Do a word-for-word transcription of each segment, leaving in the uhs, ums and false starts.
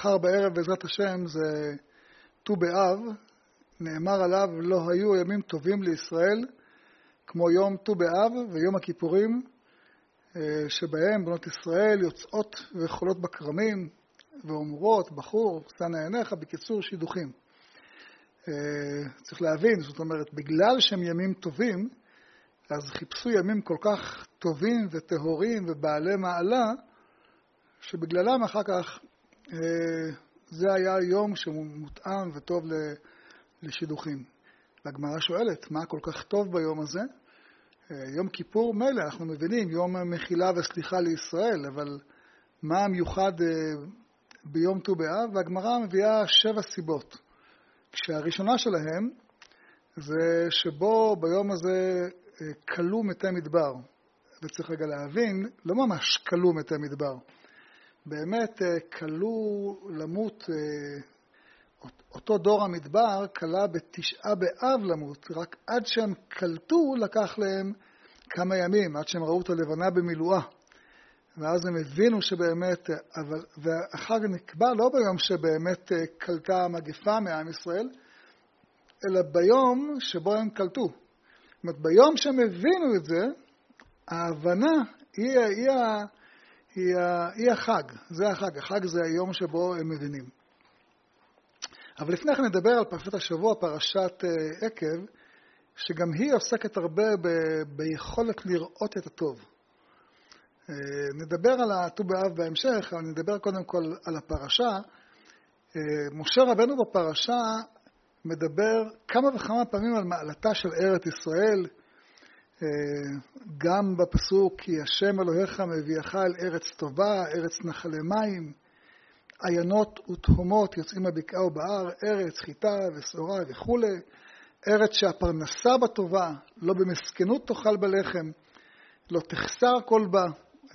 מחר בערב בעזרת השם זה ט"ו באב, נאמר עליו לא היו ימים טובים לישראל כמו יום ט"ו באב ויום הכיפורים, שבהם בנות ישראל יוצאות וחולות בכרמים ואומרות בחור שא עיניך, בקיצור שידוכים. צריך להבין, זאת אומרת, בגלל שהם ימים טובים, אז חיפשו ימים כל כך טובים וטהורים ובעלי מעלה, שבגללם אחר כך זה היה יום שמותאם וטוב לשידוכים. והגמרא שואלת, מה כל כך טוב ביום הזה? יום כיפור מילא, אנחנו מבינים, יום מחילה וסליחה לישראל, אבל מה המיוחד ביום ט"ו באב? והגמרא מביאה שבע סיבות. כשהראשונה שלהם זה שבו ביום הזה קלו מתי מדבר. וצריך רגע להבין, לא ממש קלו מתי מדבר. באמת קלו למות, אותו דור המדבר קלה בתשעה באב למות, רק עד שהם קלטו לקח להם כמה ימים, עד שהם ראו את הלבנה במילואה. ואז הם הבינו שבאמת, אבל, והחג נקבע לא ביום שבאמת קלטה המגפה מעם ישראל, אלא ביום שבו הם קלטו. זאת אומרת, ביום שהם הבינו את זה, ההבנה היא, היא, היא, היא החג. זה החג. החג זה היום שבו הם מבינים. אבל לפני כן נדבר על פרשת השבוע, פרשת עקב, שגם היא עוסקת הרבה ב, ביכולת לראות את הטוב. נדבר על ט"ו באב בהמשך, אבל נדבר קודם כל על הפרשה. משה רבנו בפרשה מדבר כמה וכמה פעמים על מעלתה של ארץ ישראל, גם בפסוק כי השם אלוהיך מביאך אל ארץ טובה, ארץ נחלי מים, עיינות ותהומות יוצאים בבקעה ובהר, ארץ חיטה ושעורה וכו', ארץ שהפרנסה בטובה, לא במסכנות תאכל בלחם, לא תחסר כל בה,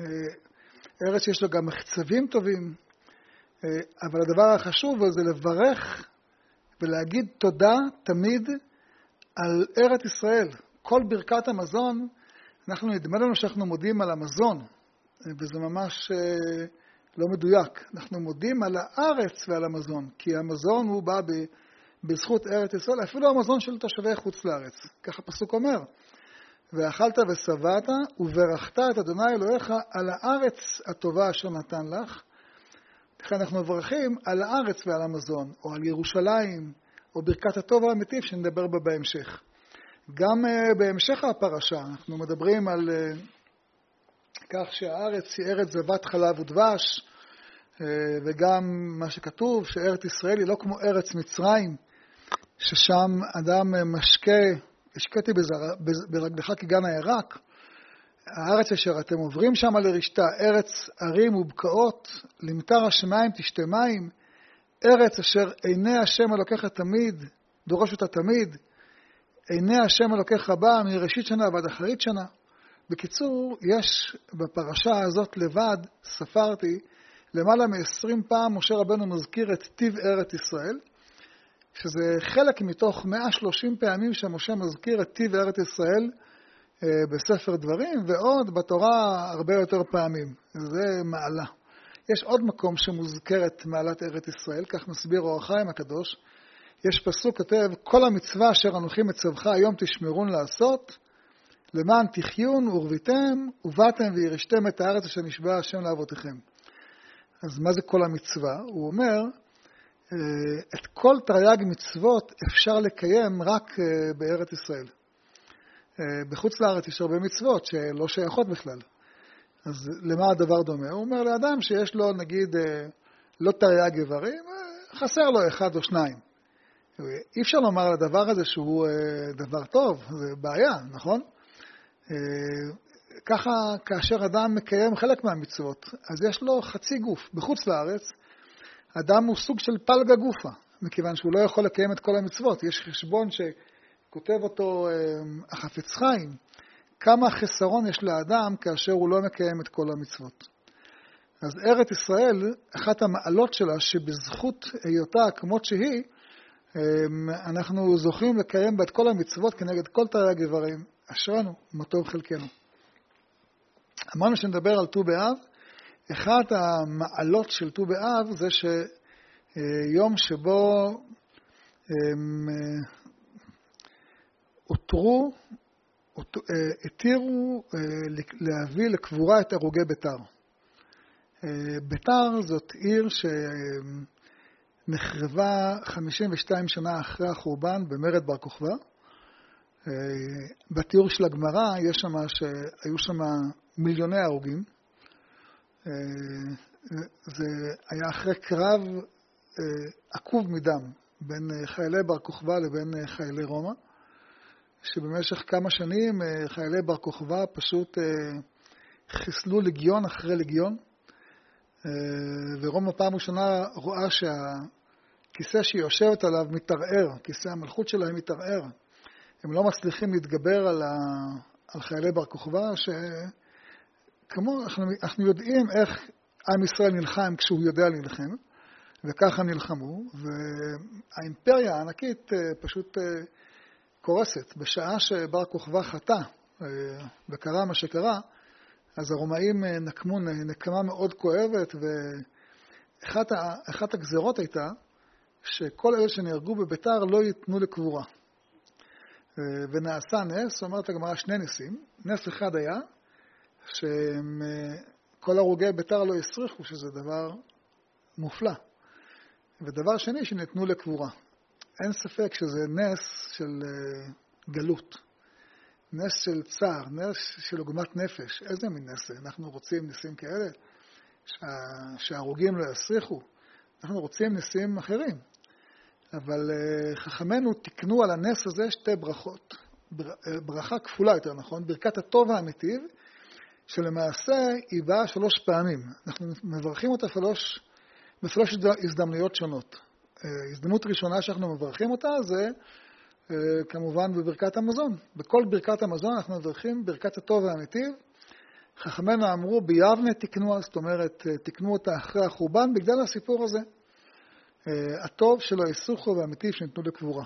ארץ שיש לו גם מחצבים טובים, אבל הדבר החשוב זה לברך ולהגיד תודה תמיד על ארץ ישראל. כל ברכת המזון, אנחנו נדמה לנו שאנחנו מודים על המזון, וזה ממש לא מדויק. אנחנו מודים על הארץ ועל המזון, כי המזון הוא בא בזכות ארץ ישראל, אפילו המזון של תושבי חוץ לארץ. ככה הפסוק אומר, ואכלת ושבעת וברכת את אדוני אלוהיך על הארץ הטובה אשר נתן לך. לכן אנחנו מברכים על הארץ ועל המזון, או על ירושלים, או ברכת הטוב האמיתי שנדבר בה בהמשך. גם uh, בהמשך הפרשה אנחנו מדברים על uh, כך שהארץ היא ארץ זבת חלב ודבש, uh, וגם מה שכתוב שארץ ישראל היא לא כמו ארץ מצרים, ששם אדם משקה, השקעתי ברגלך כגן הירק. הארץ אשר אתם עוברים שם לרשתה, ארץ ערים ובקעות, למטר השמיים תשתה מים, ארץ אשר עיני השם אלוקיך תמיד, דורש אותה תמיד, עיני השם אלוקיך בא מראשית שנה ועד אחרית שנה. בקיצור, יש בפרשה הזאת לבד, ספרתי, למעלה מ-עשרים פעם משה רבנו מזכיר את טיב ארץ ישראל, שזה חלק מתוך מאה ושלושים פעמים שמשה מזכיר את טיב ארץ ישראל בספר דברים, ועוד בתורה הרבה יותר פעמים. זה מעלה. יש עוד מקום שמוזכרת מעלת ארץ ישראל, כך מסביר אור החיים הקדוש. יש פסוק כתב, כל המצווה אשר אנוכי מצווך היום תשמרון לעשות, למען תחיון ורביתם, ובאתם וירשתם את הארץ אשר נשבע השם לאבותיכם. אז מה זה כל המצווה? הוא אומר, את כל תרי"ג מצוות אפשר לקיים רק בארץ ישראל. בחוץ לארץ יש הרבה מצוות שלא שייכות בכלל. אז למה הדבר דומה? הוא אומר לאדם שיש לו נגיד לא תרי"ג איברים, חסר לו אחד או שניים. אי אפשר לומר על הדבר הזה שהוא דבר טוב, זה בעיה, נכון? ככה כאשר אדם מקיים חלק מהמצוות, אז יש לו חצי גוף. בחוץ לארץ, אדם הוא סוג של פלגה גופה, מכיוון שהוא לא יכול לקיים את כל המצוות. יש חשבון שכותב אותו החפץ חיים, כמה חסרון יש לאדם כאשר הוא לא מקיים את כל המצוות. אז ארץ ישראל, אחת המעלות שלה, שבזכות היותה כמות שהיא, אנחנו זוכים לקיים בה את כל המצוות כנגד כל תרי"ג איברים. אשרנו, מה טוב חלקנו. אמרנו שנדבר על ט"ו באב. אחת המעלות של ט"ו באב זה יום שבו הם הותרו, התירו להביא לקבורה את הרוגי ביתר. ביתר זאת עיר שנחרבה חמישים ושתיים שנה אחרי החורבן במרד בר כוכבא. בתיאור של הגמרא יש שם שהיו שם מיליוני הרוגים. זה היה אחרי קרב עקוב מדם בין חיילי בר כוכבא לבין חיילי רומא, שבמשך כמה שנים חיילי בר כוכבא פשוט חיסלו לגיון אחרי לגיון, ורומא פעם ראשונה רואה שהכיסא שהיא יושבת עליו מתערער, כיסא המלכות שלהם מתערער. הם לא מצליחים להתגבר על, ה... על חיילי בר כוכבא, שכמו אנחנו, אנחנו יודעים איך עם ישראל נלחם כשהוא יודע להילחם, וככה נלחמו, והאימפריה הענקית פשוט קורסת. בשעה שבר כוכבא חטא וקרה מה שקרה, אז הרומאים נקמו נקמה מאוד כואבת, ואחת הגזרות הייתה שכל אלה שנהרגו בביתר לא ייתנו לקבורה. ונעשה נס, אומרת הגמרא שני ניסים. נס אחד היה שכל הרוגי ביתר לא יסריחו, שזה דבר מופלא. ודבר שני, שניתנו לקבורה. אין ספק שזה נס של גלות, נס של צער, נס של עוגמת נפש. איזה מין נס? אנחנו רוצים ניסים כאלה שה... שהרוגים לא יסריחו. אנחנו רוצים ניסים אחרים. אבל חכמינו תקנו על הנס הזה שתי ברכות. ברכה כפולה יותר, נכון? ברכת הטוב והמיטיב, שלמעשה היא באה שלוש פעמים. אנחנו מברכים אותה שלוש, בשלוש הזדמנויות שונות. הזדמנות ראשונה שאנחנו מברכים אותה זה כמובן בברכת המזון. בכל ברכת המזון אנחנו מברכים ברכת הטוב והמיטיב. חכמינו אמרו ביבנה תקנוה, זאת אומרת תקנו אותה אחרי החורבן בגלל הסיפור הזה. הטוב שלא יסוכו והמיטיב שניתנו לקבורה.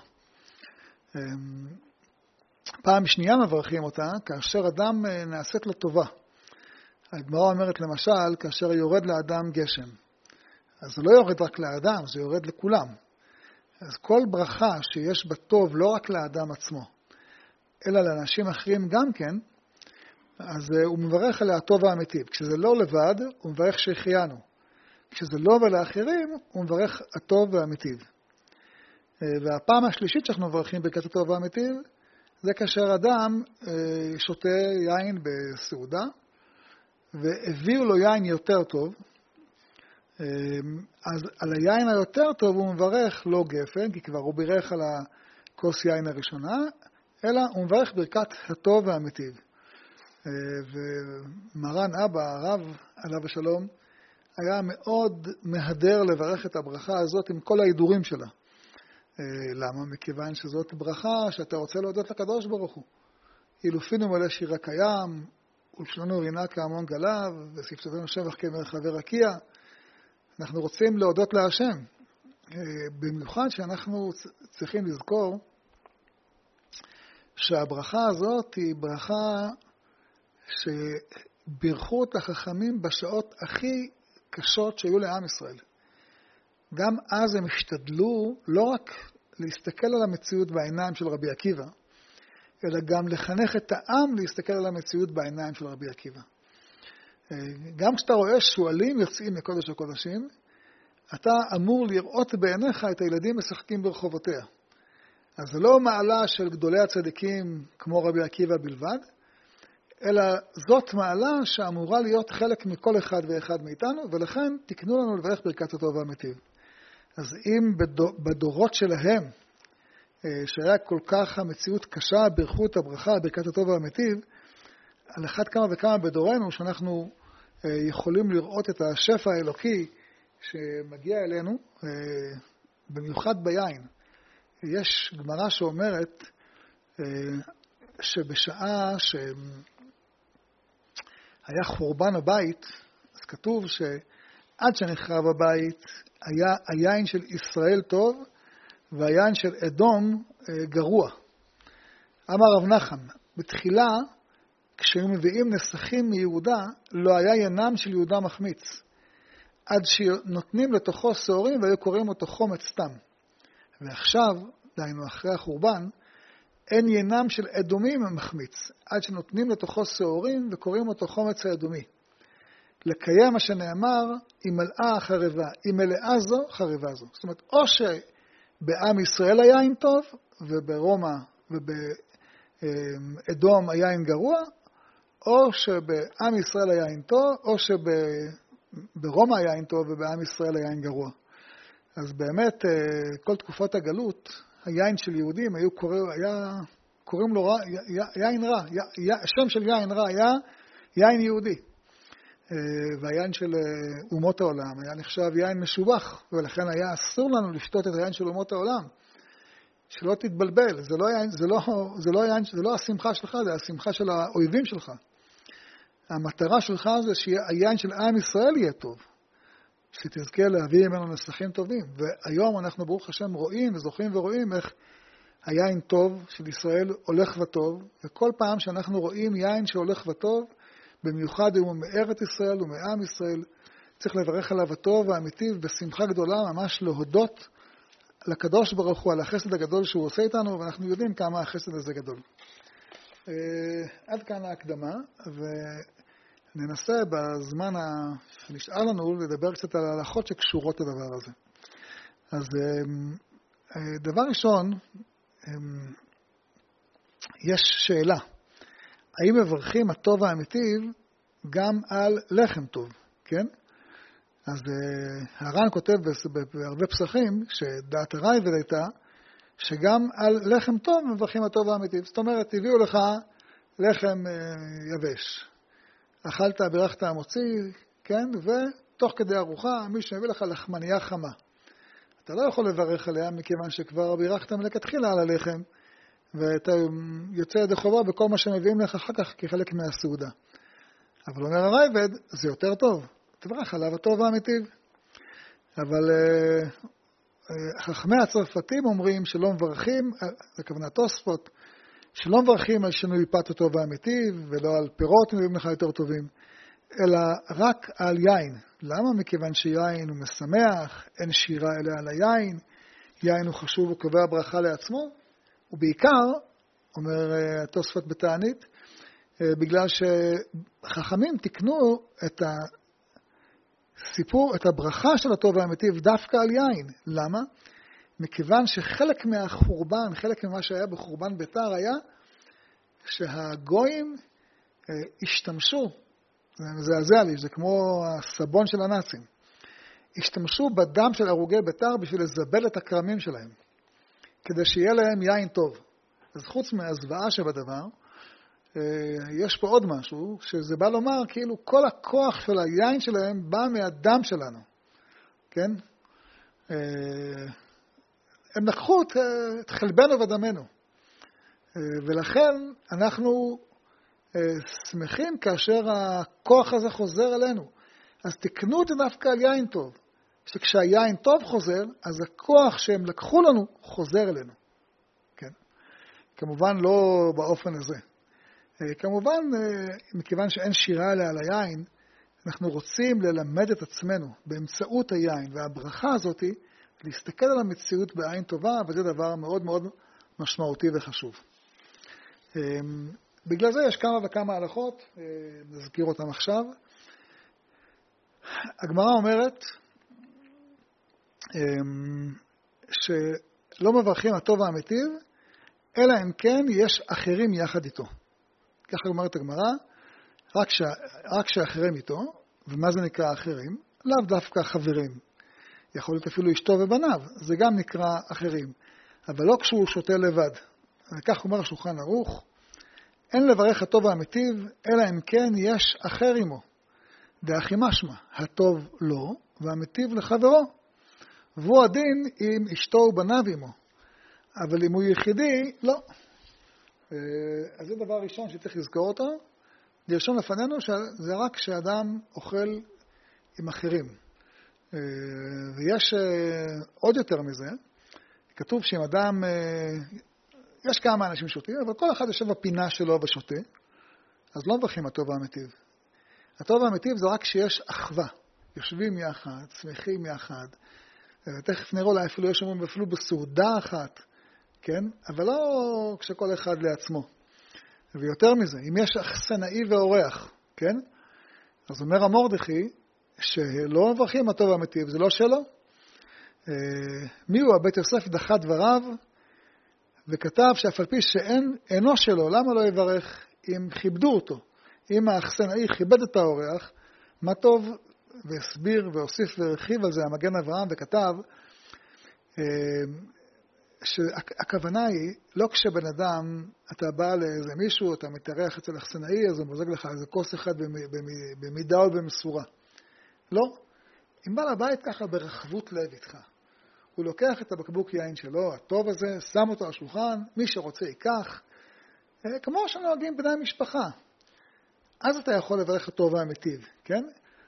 פעם שנייה מברכים אותה כאשר אדם נעשית לו טובה. הגמרא אומרת למשל כאשר יורד לאדם גשם. אז זה לא יורד רק לאדם, זה יורד לכולם. אז כל ברכה שיש בה טוב לא רק לאדם עצמו, אלא לאנשים אחרים גם כן, אז הוא מברך עליה הטוב והמיטיב. כשזה לא לבד, הוא מברך שהחיינו. כשזה לא ולאחרים, הוא מברך הטוב והמיטיב. והפעם השלישית שאנחנו מברכים ברכת הטוב והמיטיב, זה כאשר אדם שותה יין בסעודה, והביאו לו יין יותר טוב, אז על היין היותר טוב הוא מברך לא גפן, כי כבר הוא בירך על הכוס יין הראשונה, אלא הוא מברך ברכת הטוב והמיטיב. ומרן אבא, הרב עליו השלום, היה מאוד מהדר לברך את הברכה הזאת עם כל ההידורים שלה. למה? מכיוון שזאת ברכה שאתה רוצה להודות לקדוש ברוך הוא. אילופינו מלא שיר הקיים, ולשוננו רינה כהמון גליו, ושפתותינו שבח כמרחבי רקיע. אנחנו רוצים להודות להשם. במיוחד שאנחנו צריכים לזכור שהברכה הזאת היא ברכה שבירכו את החכמים בשעות הכי קשות שהיו לעם ישראל. גם אז הם השתדלו לא רק להסתכל על המציאות בעיניים של רבי עקיבא, אלא גם לחנך את העם להסתכל על המציאות בעיניים של רבי עקיבא. גם כשאתה רואה שועלים יוצאים מקודש הקודשים, אתה אמור לראות בעיניך את הילדים משחקים ברחובותיה. אז זה לא מעלה של גדולי הצדיקים כמו רבי עקיבא בלבד, אלא זאת מעלה שאמורה להיות חלק מכל אחד ואחד מאיתנו, ולכן תקנו לנו לברך ברכת הטוב והמיטיב. אז אם בדורות שלהם, שהיה כל כך המציאות קשה, ברכו את הברכה, ברכת הטוב והמיטיב, על אחד כמה וכמה בדורנו, שאנחנו יכולים לראות את השפע האלוקי שמגיע אלינו, במיוחד ביין. יש גמרא שאומרת שבשעה שהיה חורבן הבית, אז כתוב שעד שנחרב הבית, היה היין של ישראל טוב, והיין של אדום גרוע. אמר רב נחמן, בתחילה, כשהיו מביאים נסכים מיהודה, לא היה ינם של יהודה מחמיץ. עד שנותנים לתוכו שעורים והיו קוראים אותו חומץ סתם. ועכשיו, דהיינו אחרי החורבן, אין ינם של אדומים מחמיץ, עד שנותנים לתוכו שעורים וקוראים אותו חומץ האדומי. לקיים מה שנאמר, אם מלאה חרבה, אם מלאה זו, חרבה זו. זאת אומרת, או שבעם ישראל היין טוב, וברומא ובאדום היין גרוע, או שבעם ישראל היין טוב, או שברומא היין טוב ובעם ישראל היין גרוע. אז באמת, כל תקופות הגלות, היין של יהודים היו קורא, היה, קוראים לו רע, יין רע, השם של יין רע היה יין יהודי. והיין של אומות העולם היה נחשב יין משובח, ולכן היה אסור לנו לשתות את היין של אומות העולם. שלא תתבלבל, זה לא יין, זה לא, זה לא יין, זה לא השמחה שלך, זה השמחה של האויבים שלך. המטרה שלך זה שהיין של עם ישראל יהיה טוב, שתזכה להביא ממנו נסחים טובים. והיום אנחנו ברוך השם רואים וזוכים ורואים איך היין טוב של ישראל הולך וטוב, וכל פעם שאנחנו רואים יין שהולך וטוב, במיוחד אם הוא מארץ ישראל ומעם ישראל, צריך לברך עליו הטוב והאמיתי בשמחה גדולה, ממש להודות לקדוש ברוך הוא על החסד הגדול שהוא עושה איתנו, ואנחנו יודעים כמה החסד הזה גדול. עד כאן ההקדמה, וננסה בזמן שנשאר לנו לדבר קצת על ההלכות שקשורות לדבר הזה. אז דבר ראשון, יש שאלה. האם מברכים הטוב האמיתי גם על לחם טוב, כן? אז הר"ן כותב בהרבה פסחים, שדעת הרייבד הייתה, שגם על לחם טוב מברכים הטוב האמיתי. זאת אומרת, הביאו לך לחם יבש. אכלת, בירכת המוציא, כן? ותוך כדי ארוחה, מישהו מביא לך לחמניה חמה. אתה לא יכול לברך עליה, מכיוון שכבר בירכת מלכתחילה על הלחם, ואתה יוצא ידי חובה בכל מה שמביאים לך אחר כך כחלק מהסעודה. אבל אומר הרייבד, זה יותר טוב. תברך עליו הטוב האמיתי. אבל uh, uh, חכמי הצרפתים אומרים שלא מברכים, זה כוונה תוספות, שלא מברכים על שינוי פת הטוב האמיתי, ולא על פירות מביאים לך יותר טובים, אלא רק על יין. למה? מכיוון שיין הוא משמח, אין שירה אלא על היין, יין הוא חשוב וקובע ברכה לעצמו, ובעיקר, אומר התוספות בתענית, בגלל שחכמים תקנו את הסיפור, את הברכה של הטוב האמיתי דווקא על יין. למה? מכיוון שחלק מהחורבן, חלק ממה שהיה בחורבן ביתר היה שהגויים השתמשו, זה מזעזע לי, זה כמו הסבון של הנאצים, השתמשו בדם של הרוגי ביתר בשביל לזבל את הקרמים שלהם, כדי שיהיה להם יין טוב. אז חוץ מהזוועה שבדבר, יש פה עוד משהו, שזה בא לומר כאילו כל הכוח של היין שלהם בא מהדם שלנו, כן? הם לקחו את חלבנו ודמנו, ולכן אנחנו שמחים כאשר הכוח הזה חוזר אלינו. אז תקנו את זה דווקא על יין טוב, שכשהיין טוב חוזר, אז הכוח שהם לקחו לנו חוזר אלינו. כן? כמובן לא באופן הזה. כמובן, מכיוון שאין שירה עליה על היין, אנחנו רוצים ללמד את עצמנו באמצעות היין, והברכה הזאת להסתכל על המציאות בעין טובה, וזה דבר מאוד מאוד משמעותי וחשוב. בגלל זה יש כמה וכמה הלכות, נזכיר אותם עכשיו. הגמרא אומרת שלא מברכים הטוב האמיתי, אלא אם כן יש אחרים יחד איתו. ככה אומרת הגמרא, רק, ש... רק שאחרים איתו, ומה זה נקרא אחרים? לאו דווקא חברים. יכול להיות אפילו אשתו ובניו, זה גם נקרא אחרים. אבל לא כשהוא שותה לבד. וכך אומר השולחן ערוך, אין לברך הטוב האמיתי, אלא אם כן יש אחר עמו. דאחי משמע, הטוב לו, והאמיתי לחברו. והוא הדין עם אשתו ובניו עמו. אבל אם הוא יחידי, לא. אז זה דבר ראשון שצריך לזכור אותו. לרשום לפנינו שזה רק כשאדם אוכל עם אחרים. ויש עוד יותר מזה, כתוב שאם אדם, יש כמה אנשים שותים, אבל כל אחד יושב בפינה שלו ושותה, אז לא מברכים הטוב האמיתי. הטוב האמיתי זה רק כשיש אחווה. יושבים יחד, שמחים יחד, תכף נראה אולי אפילו יש אומרים אפילו בסעודה אחת, כן? אבל לא כשכל אחד לעצמו. ויותר מזה, אם יש אכסנאי ואורח, כן? אז אומר המורדכי, שלא מברכים הטוב והמיטיב, זה לא שלו. מי הוא? הבית יוסף דחה דבריו, וכתב שאף על פי שאין אינו שלו, למה לא יברך אם כיבדו אותו? אם האכסנאי כיבד את האורח, מה טוב, והסביר והוסיף והרחיב על זה המגן אברהם, וכתב שהכוונה היא, לא כשבן אדם, אתה בא לאיזה מישהו, אתה מתארח אצל אכסנאי, אז הוא מוזג לך איזה כוס אחד במידה או במסורה. לא. אם בא לבית ככה ברחבות לב איתך, הוא לוקח את הבקבוק יין שלו, הטוב הזה, שם אותו על השולחן, מי שרוצה ייקח, כמו שנוהגים בני משפחה. אז אתה יכול לברך הטוב והמיטיב, כן?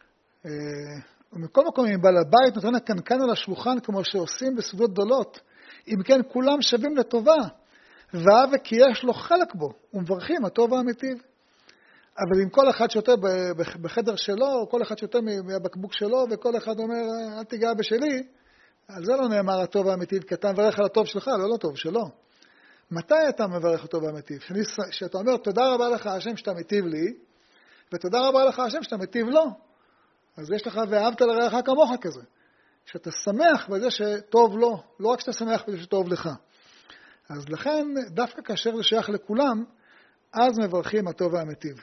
ומכל מקום, אם בא לבית, נותן הקנקן על השולחן, כמו שעושים בסעודות גדולות, אם כן, כולם שווים לטובה, ואהבה כי יש לו חלק בו, ומברכים הטוב והמיטיב. אבל אם כל אחד שותה בחדר שלו, כל אחד שותה מהבקבוק שלו, וכל אחד אומר, אל תיגע בשלי, על זה לא נאמר הטוב והמיטיב, כי אתה מברך על הטוב שלך, לא לטוב שלו. מתי אתה מברך הטוב והמיטיב? שאתה אומר, תודה רבה לך השם שאתה מיטיב לי, ותודה רבה לך השם שאתה מיטיב לו. אז יש לך ואהבת לרעך כמוך כזה. שאתה שמח בזה שטוב לו, לא רק שאתה שמח בזה שטוב לך. אז לכן, דווקא כאשר זה שייך לכולם, אז מברכים הטוב והמיטיב.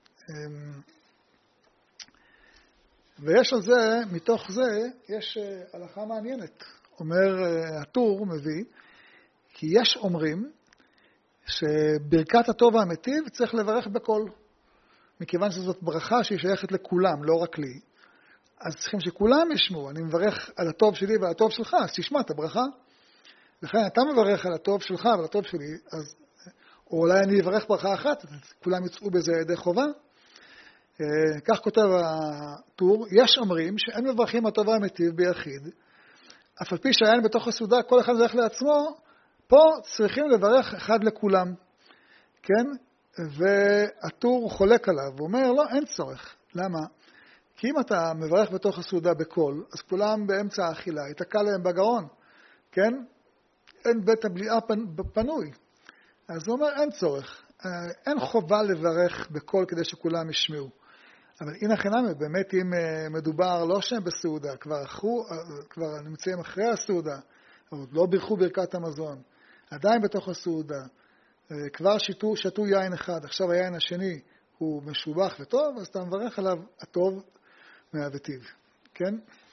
ויש על זה, מתוך זה, יש הלכה מעניינת. אומר הטור, מביא, כי יש אומרים שברכת הטוב והמיטיב צריך לברך בכל. מכיוון שזאת ברכה שהיא שייכת לכולם, לא רק לי. אז צריכים שכולם ישמעו, אני מברך על הטוב שלי ועל הטוב שלך, אז תשמע את הברכה. לכן אתה מברך על הטוב שלך ועל הטוב שלי, אז, או אולי אני אברך ברכה אחת, אז כולם יצאו בזה ידי חובה. כך כותב הטור, יש אומרים שאין מברכים הטוב והמיטיב ביחיד, אף על פי שהיין בתוך הסעודה כל אחד מברך לעצמו, פה צריכים לברך אחד לכולם. כן? והטור חולק עליו, הוא אומר, לא, אין צורך. למה? כי אם אתה מברך בתוך הסעודה בקול, אז כולם באמצע האכילה, יתקע להם בגרון, כן? אין בית הבליעה פנוי. אז הוא אומר, אין צורך. אין חובה לברך בקול כדי שכולם ישמעו. אבל הנה חינמי, באמת אם מדובר לא שהם בסעודה, כבר, אחרו, כבר נמצאים אחרי הסעודה, אבל לא בירכו ברכת המזון, עדיין בתוך הסעודה, כבר שתו, שתו יין אחד, עכשיו היין השני הוא משובח וטוב, אז אתה מברך עליו הטוב מהווטיב, כן?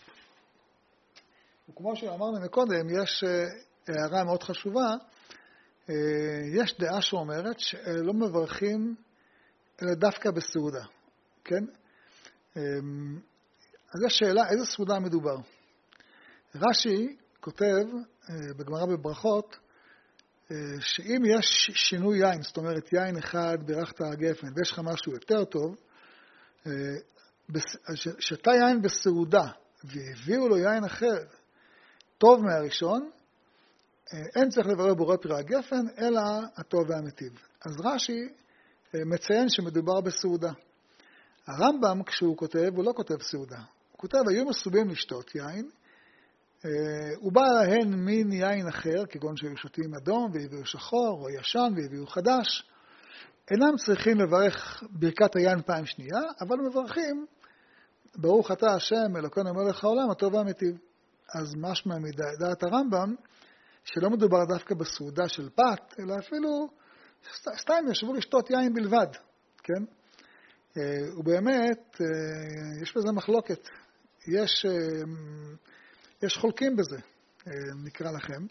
וכמו שאמרנו מקודם, יש הערה מאוד חשובה, יש דעה שאומרת שלא מברכים אלא דווקא בסעודה, כן? אז יש שאלה, איזה סעודה מדובר? רש"י כותב בגמרא בברכות, שאם יש שינוי יין, זאת אומרת יין אחד בירכת הגפן ויש לך משהו יותר טוב, שתה יין בסעודה והביאו לו יין אחר טוב מהראשון, אין צריך לברר בורא פרי הגפן אלא הטוב והמיטיב. אז רש"י מציין שמדובר בסעודה. הרמב"ם כשהוא כותב, הוא לא כותב סעודה. הוא כותב, היו מסובים לשתות יין, הוא בא להן מין יין אחר, כגון שהיו שותים אדום והביאו שחור או ישן והביאו חדש. אינם צריכים לברך ברכת היין פעם שנייה, אבל מברכים, ברוך אתה השם אלוקינו מלך העולם, הטוב והמיטיב. אז משמע מדעת הרמב"ם, שלא מדובר דווקא בסעודה של פת, אלא אפילו סתם ישבו לשתות יין בלבד, כן? ובאמת, יש בזה מחלוקת. יש, יש חולקים בזה, נקרא לכם.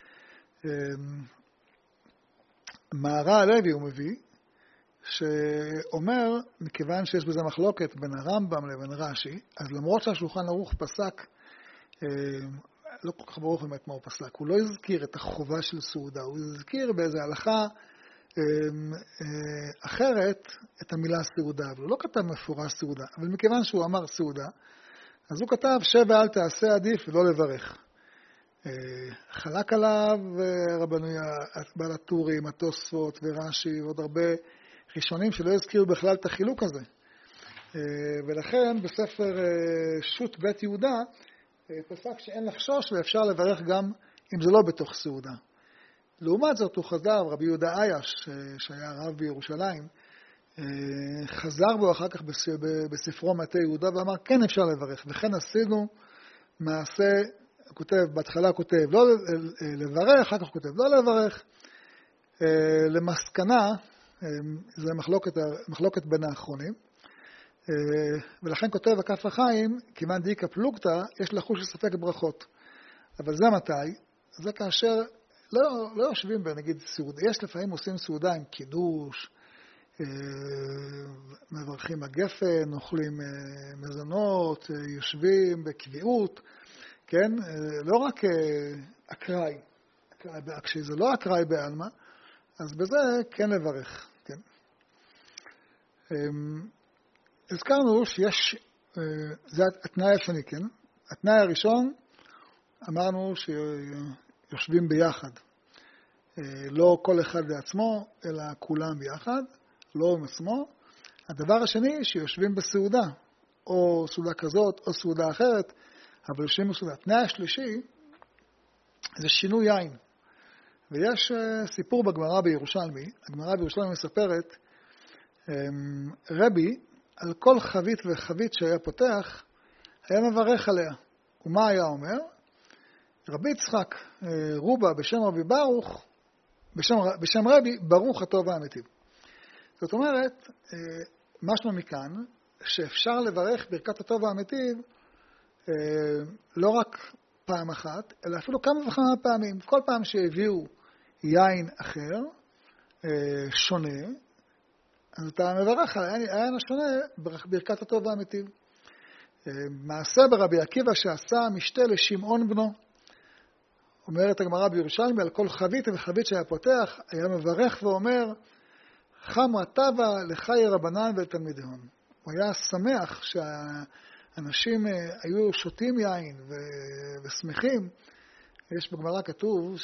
מהר"ל הלוי הוא מביא, שאומר, מכיוון שיש בזה מחלוקת בין הרמב"ם לבין רש"י, אז למרות שהשולחן ערוך פסק, לא כל כך ברוך באמת מה הוא פסק, הוא לא הזכיר את החובה של סעודה, הוא הזכיר באיזו הלכה אחרת את המילה סעודה, אבל הוא לא כתב מפורש סעודה, אבל מכיוון שהוא אמר סעודה, אז הוא כתב שב ואל תעשה עדיף ולא לברך. חלק עליו רבני בעל הטורים, התוספות ורש"י ועוד הרבה ראשונים שלא הזכירו בכלל את החילוק הזה. ולכן בספר שו"ת בית יהודה פסק שאין לחשוש ואפשר לברך גם אם זה לא בתוך סעודה. לעומת זאת הוא חזר, רבי יהודה אייש, שהיה רב בירושלים, חזר בו אחר כך בספרו מטה יהודה ואמר כן אפשר לברך, וכן עשינו מעשה, כותב, בהתחלה כותב לא לברך, אחר כך כותב לא לברך, למסקנה, זה מחלוקת, מחלוקת בין האחרונים, ולכן כותב הכף החיים, כיוון דאיקה פלוגתא, יש לחוש לספק ברכות. אבל זה מתי? זה כאשר לא, לא יושבים בנגיד סעודה, יש לפעמים עושים סעודה עם קידוש, מברכים הגפן, אוכלים מזונות, יושבים בקביעות, כן? לא רק אקראי, כשזה לא אקראי בעלמא, אז בזה כן לברך, כן? הזכרנו שיש, זה התנאי השני, כן? התנאי הראשון, אמרנו שיושבים ביחד. לא כל אחד לעצמו, אלא כולם ביחד, לא עם עצמו. הדבר השני, שיושבים בסעודה, או סעודה כזאת, או סעודה אחרת, אבל יושבים בסעודה. התנאי השלישי, זה שינוי יין. ויש סיפור בגמרא בירושלמי, הגמרא בירושלמי מספרת, רבי, על כל חבית וחבית שהיה פותח, היה מברך עליה. ומה היה אומר? רבי יצחק רובה בשם רבי ברוך, בשם, בשם רבי, ברוך הטוב והמיטיב. זאת אומרת, משמע מכאן, שאפשר לברך ברכת הטוב והמיטיב, לא רק פעם אחת, אלא אפילו כמה וכמה פעמים. כל פעם שהביאו יין אחר, שונה, אז אתה מברך על העין השונה ברכת הטוב והמיטיב. מעשה ברבי עקיבא שעשה משתה לשמעון בנו. אומרת הגמרא בירושלמי, על כל חבית וחבית שהיה פותח, היה מברך ואומר, חמרא טבא לחיי רבנן ולתלמידיהם. הוא היה שמח שהאנשים היו שותים יין ושמחים. יש בגמרא כתוב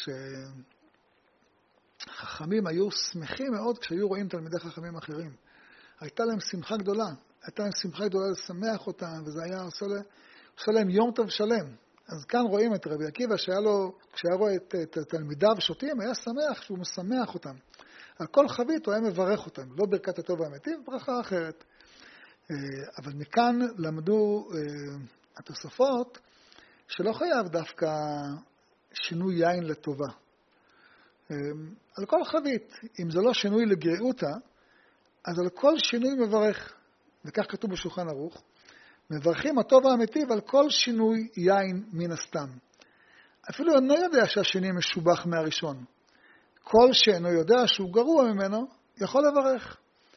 שחכמים היו שמחים מאוד כשהיו רואים תלמידי חכמים אחרים. הייתה להם שמחה גדולה, הייתה להם שמחה גדולה לשמח אותם, וזה היה עושה, לה, עושה להם יום טוב שלם. אז כאן רואים את רבי עקיבא, שהיה לו, כשהיה רואה את, את תלמידיו שותים, היה שמח שהוא משמח אותם. על כל חבית הוא היה מברך אותם, לא ברכת הטוב והמיטיב, ברכה אחרת. אבל מכאן למדו התוספות, שלא חייב דווקא שינוי יין לטובה. על כל חבית, אם זה לא שינוי לגריעותה, אז על כל שינוי מברך, וכך כתוב בשולחן ערוך, מברכים הטוב והמיטיב על כל שינוי יין מן הסתם. אפילו אינו יודע שהשני משובח מהראשון. כל שאינו יודע שהוא גרוע ממנו, יכול לברך.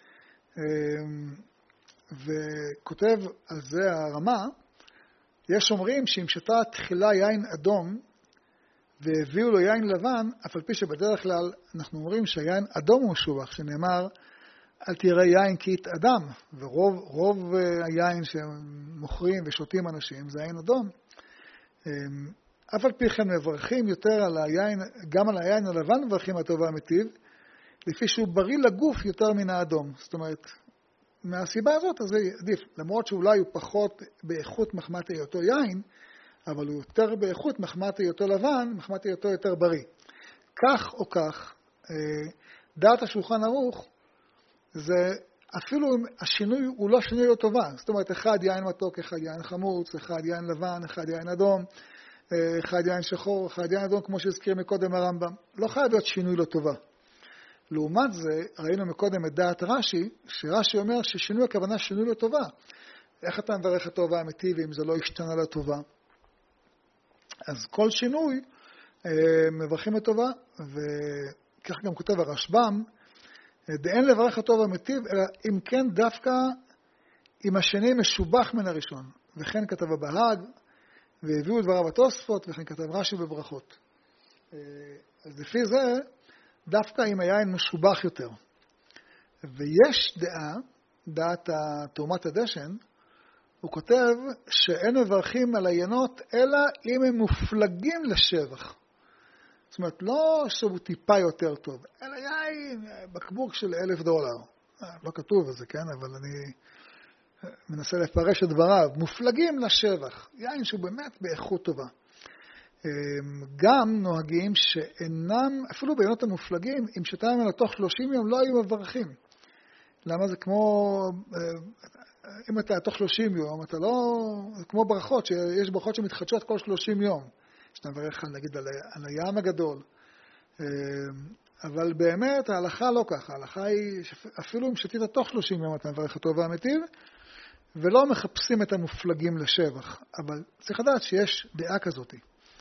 וכותב על זה הרמה, יש אומרים שאם שתה תחילה יין אדום, והביאו לו יין לבן, אף על פי שבדרך כלל אנחנו אומרים שהיין אדום הוא משובח, שנאמר, אל תראה יין כי יתאדם, ורוב רוב היין שמוכרים ושותים אנשים זה יין אדום. אף על פי כן מברכים יותר על היין, גם על היין הלבן מברכים הטוב והמיטיב, לפי שהוא בריא לגוף יותר מן האדום. זאת אומרת, מהסיבה הזאת, אז זה עדיף. למרות שאולי הוא פחות באיכות מחמת היותו יין, אבל הוא יותר באיכות מחמת היותו לבן, מחמת היותו יותר בריא. כך או כך, דעת השולחן ערוך, זה אפילו השינוי הוא לא שינוי לא טובה. זאת אומרת, אחד יין מתוק, אחד יין חמוץ, אחד יין לבן, אחד יין אדום, אחד יין שחור, אחד יין אדום, כמו שהזכיר מקודם הרמב"ם. לא חייב להיות שינוי לא טובה. לעומת זה, ראינו מקודם את דעת רש"י, שרש"י אומר ששינוי הכוונה שינוי לא טובה. איך אתה מברך הטוב והמיטיב אם זה לא השתנה לטובה? אז כל שינוי מברכים לטובה, וכך גם כותב הרשב"ם, דאין לברך הטוב והמיטיב, אלא אם כן דווקא אם השני משובח מן הראשון. וכן כתב הבהג, והביאו דבריו התוספות, וכן כתב רש"י בברכות. אז לפי זה, דווקא אם היין משובח יותר. ויש דעה, דעת תאומת הדשן, הוא כותב שאין מברכים על היינות, אלא אם הם מופלגים לשבח. זאת אומרת, לא שהוא טיפה יותר טוב, אלא יין, בקבוק של אלף דולר. לא כתוב על זה, כן? אבל אני מנסה לפרש את דבריו, מופלגים לשבח, יין שהוא באמת באיכות טובה. גם נוהגים שאינם, אפילו בעיינות המופלגים, אם שתה ממנו תוך שלושים יום לא היו מברכים. למה זה כמו, אם אתה תוך שלושים יום, אתה לא, זה כמו ברכות, שיש ברכות שמתחדשות כל שלושים יום. שאתה מברך נגיד על, על הים הגדול. אבל באמת ההלכה לא ככה, ההלכה היא אפילו אם שתית תוך שלושים יום אתה מברך הטוב והמיטיב, ולא מחפשים את המופלגים לשבח. אבל צריך לדעת שיש דעה כזאת.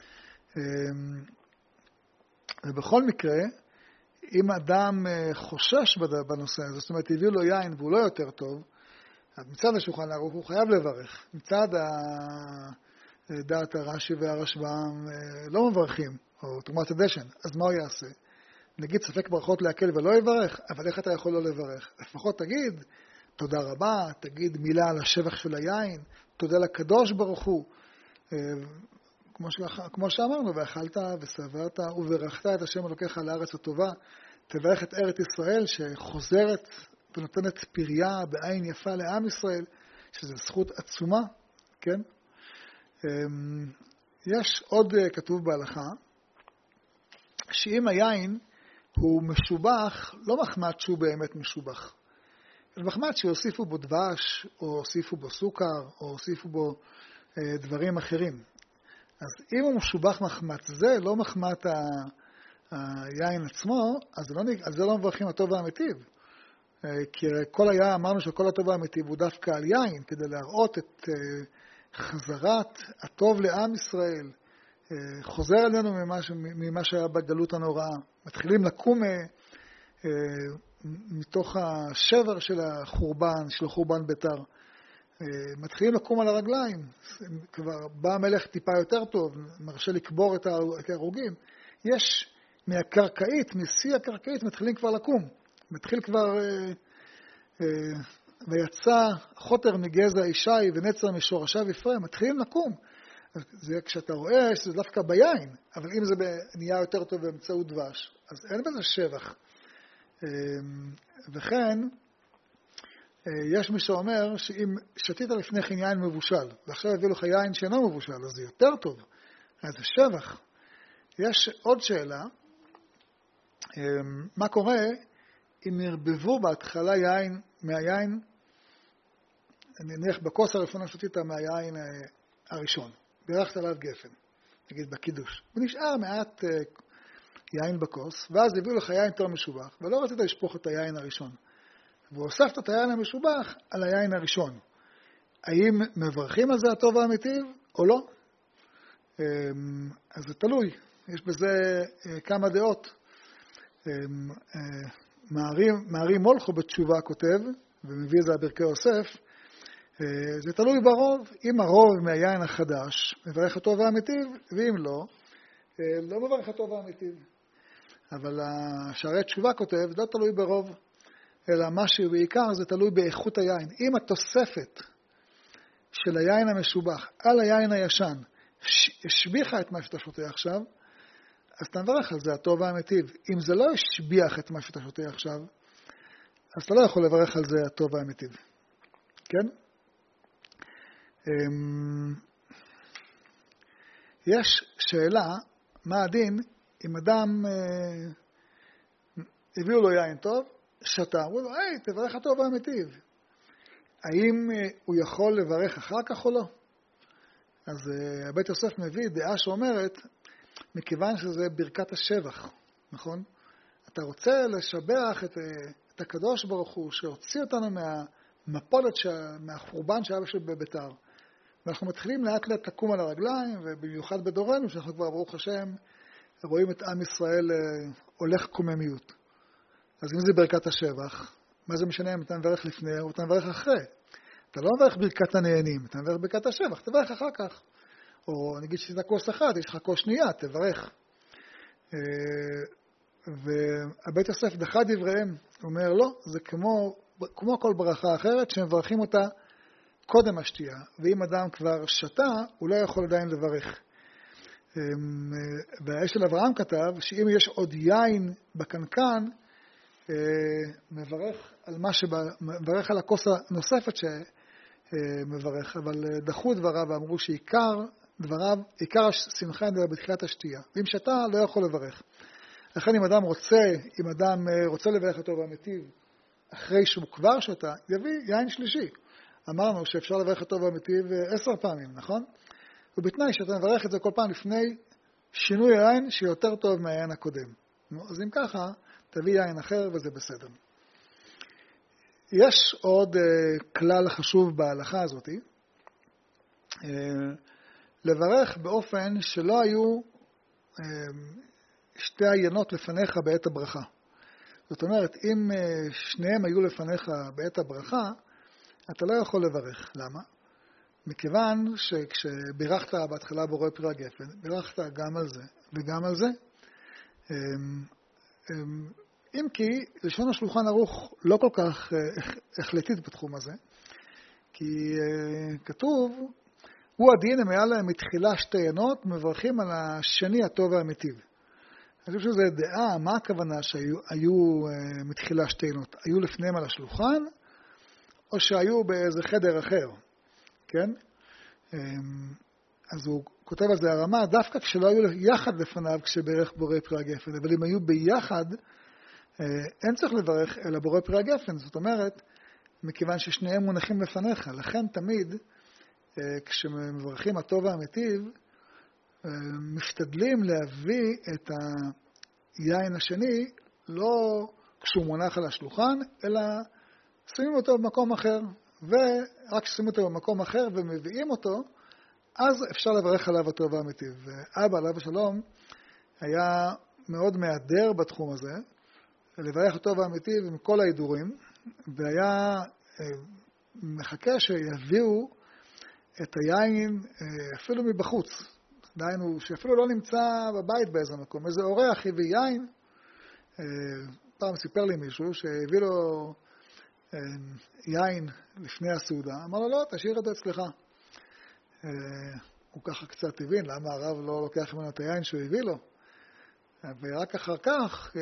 ובכל מקרה, אם אדם חושש בנושא הזה, זאת אומרת, הביאו לו יין והוא לא יותר טוב, אז מצד השולחן ערוך הוא חייב לברך. מצד דעת הרש"י והרשב"ם לא מברכים, או תרומת הדשן, אז מה הוא יעשה? נגיד ספק ברכות להקל ולא יברך, אבל איך אתה יכול לא לברך? לפחות תגיד, תודה רבה, תגיד מילה על השבח של היין, תודה לקדוש ברוך הוא, כמו, ש... כמו שאמרנו, ואכלת וסברת וברכת את השם אלוקיך על הארץ הטובה, תברך את ארץ ישראל שחוזרת ונותנת פריה בעין יפה לעם ישראל, שזו זכות עצומה, כן? יש עוד כתוב בהלכה, שאם היין הוא משובח, לא מחמת שהוא באמת משובח, אלא מחמת שהוסיפו בו דבש, או הוסיפו בו סוכר, או הוסיפו בו דברים אחרים. אז אם הוא משובח מחמת זה, לא מחמת היין עצמו, אז זה לא, אז זה לא מברכים הטוב והמיטיב. כי כל היה, אמרנו שכל הטוב והמיטיב הוא דווקא על יין, כדי להראות את חזרת הטוב לעם ישראל, חוזר עלינו ממה, ממה שהיה בגלות הנוראה. מתחילים לקום מתוך השבר של החורבן, של החורבן ביתר. מתחילים לקום על הרגליים, כבר בא המלך טיפה יותר טוב, מרשה לקבור את ההרוגים. יש מהקרקעית, משיא הקרקעית, מתחילים כבר לקום. מתחיל כבר, ויצא חוטר מגזע ישי ונצר משורשיו אפרים, מתחילים לקום. זה כשאתה רואה שזה דווקא ביין, אבל אם זה נהיה יותר טוב באמצעות דבש, אז אין בזה שבח. וכן, יש מי שאומר שאם שתית לפני כן יין מבושל, ועכשיו הביא לך יין שאינו מבושל, אז זה יותר טוב, אז זה שבח. יש עוד שאלה, מה קורה אם נרבבו בהתחלה יין מהיין, אני נניח בכוס הראשונה שתית מהיין הראשון, בירכת עליו גפן, נגיד בקידוש, ונשאר מעט יין בכוס, ואז הביאו לך יין יותר משובח, ולא רצית לשפוך את היין הראשון. והוספת את היין המשובח על היין הראשון. האם מברכים על זה הטוב והמיטיב או לא? אז זה תלוי. יש בזה כמה דעות. מערי מולכו בתשובה כותב, ומביא את זה לברכי יוסף, זה תלוי ברוב. אם הרוב מהיין החדש, מברך הטוב והמיטיב, ואם לא, לא מברך הטוב והמיטיב. אבל השערי תשובה כותב, לא תלוי ברוב. אלא מה שבעיקר זה תלוי באיכות היין. אם התוספת של היין המשובח על היין הישן השביחה את מה שאתה שותה עכשיו, אז אתה מברך על זה הטוב והמיטיב. אם זה לא השביח את מה שאתה שותה עכשיו, אז אתה לא יכול לברך על זה הטוב והמיטיב. כן? יש שאלה, מה הדין אם אדם הביאו לו יין טוב, שתה, אמרו לו, היי, תברך הטוב והמיטיב. האם הוא יכול לברך אחר כך או לא? אז הבית יוסף מביא דעה שאומרת, מכיוון שזה ברכת השבח, נכון? אתה רוצה לשבח את, את הקדוש ברוך הוא, שהוציא אותנו מהמפולת, מהחורבן שהיה בביתר. ואנחנו מתחילים לאט לאט לקום על הרגליים, ובמיוחד בדורנו, שאנחנו כבר, ברוך השם, רואים את עם ישראל הולך קוממיות. אז אם זה ברכת השבח, מה זה משנה אם אתה מברך לפני או אתה מברך אחרי? אתה לא מברך ברכת הנהנים, אתה מברך ברכת השבח, תברך אחר כך. או נגיד שתית כוס אחת, יש לך כוס שנייה, תברך. והבית יוסף דחה דבריהם, אומר לא, זה כמו, כמו כל ברכה אחרת שמברכים אותה קודם השתייה, ואם אדם כבר שתה, הוא לא יכול עדיין לברך. והאש של אברהם כתב שאם יש עוד יין בקנקן, מברך על מה שבא, מברך על הכוס הנוספת ש, מברך, אבל דחו דבריו ואמרו שעיקר דבריו, עיקר השמחה בתחילת השתייה, ואם שתה לא יכול לברך. לכן אם אדם רוצה, אם אדם רוצה לברך אותו והמיטיב, אחרי שהוא כבר שתה, יביא יין שלישי. אמרנו שאפשר לברך אותו והמיטיב עשר פעמים, נכון? ובתנאי שאתה מברך את זה כל פעם לפני שינוי היין שיותר טוב מהיין הקודם. אז אם ככה, תביא יין אחר וזה בסדר. יש עוד uh, כלל חשוב בהלכה הזאת, uh, לברך באופן שלא היו uh, שתי עיינות לפניך בעת הברכה. זאת אומרת, אם uh, שניהם היו לפניך בעת הברכה, אתה לא יכול לברך. למה? מכיוון שכשבירכת בהתחלה בורא פרי הגפן, בירכת גם על זה וגם על זה. Um, um, אם כי לשון השולחן ערוך לא כל כך החלטית בתחום הזה, כי כתוב, הוא הדין, אם היה להם מתחילה שתי עיינות, מברכים על השני הטוב והמיטיב. אני חושב שזו דעה, מה הכוונה שהיו מתחילה שתי עיינות? היו לפניהם על השולחן, או שהיו באיזה חדר אחר, כן? אז הוא כותב על זה הרמה, דווקא כשלא היו יחד לפניו כשברך בורא פרי הגפן, אבל אם היו ביחד, אין צריך לברך אלא בורא פרי הגפן, זאת אומרת, מכיוון ששניהם מונחים לפניך, לכן תמיד כשמברכים הטוב והמיטיב, משתדלים להביא את היין השני, לא כשהוא מונח על השולחן, אלא שמים אותו במקום אחר, ורק כששמים אותו במקום אחר ומביאים אותו, אז אפשר לברך עליו הטוב והמיטיב. אבא עליו השלום היה מאוד מהדר בתחום הזה, לברך הטוב והמיטיב עם כל ההידורים, והיה מחכה שיביאו את היין אפילו מבחוץ. דהיינו, שאפילו לא נמצא בבית באיזה מקום. איזה אורח הביא יין, פעם סיפר לי מישהו שהביא לו יין לפני הסעודה, אמר לו, לא, תשאיר את זה אצלך. הוא ככה קצת הבין, למה הרב לא לוקח ממנו את היין שהוא הביא לו. ורק אחר כך,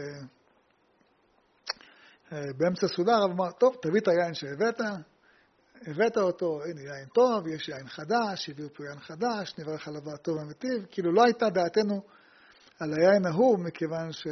באמצע סעודה, הרב אמר, טוב, תביא את היין שהבאת, הבאת אותו, הנה יין טוב, יש יין חדש, הביאו פה יין חדש, נברך עליו הטוב והמיטיב. כאילו לא הייתה דעתנו על היין ההוא, מכיוון ש...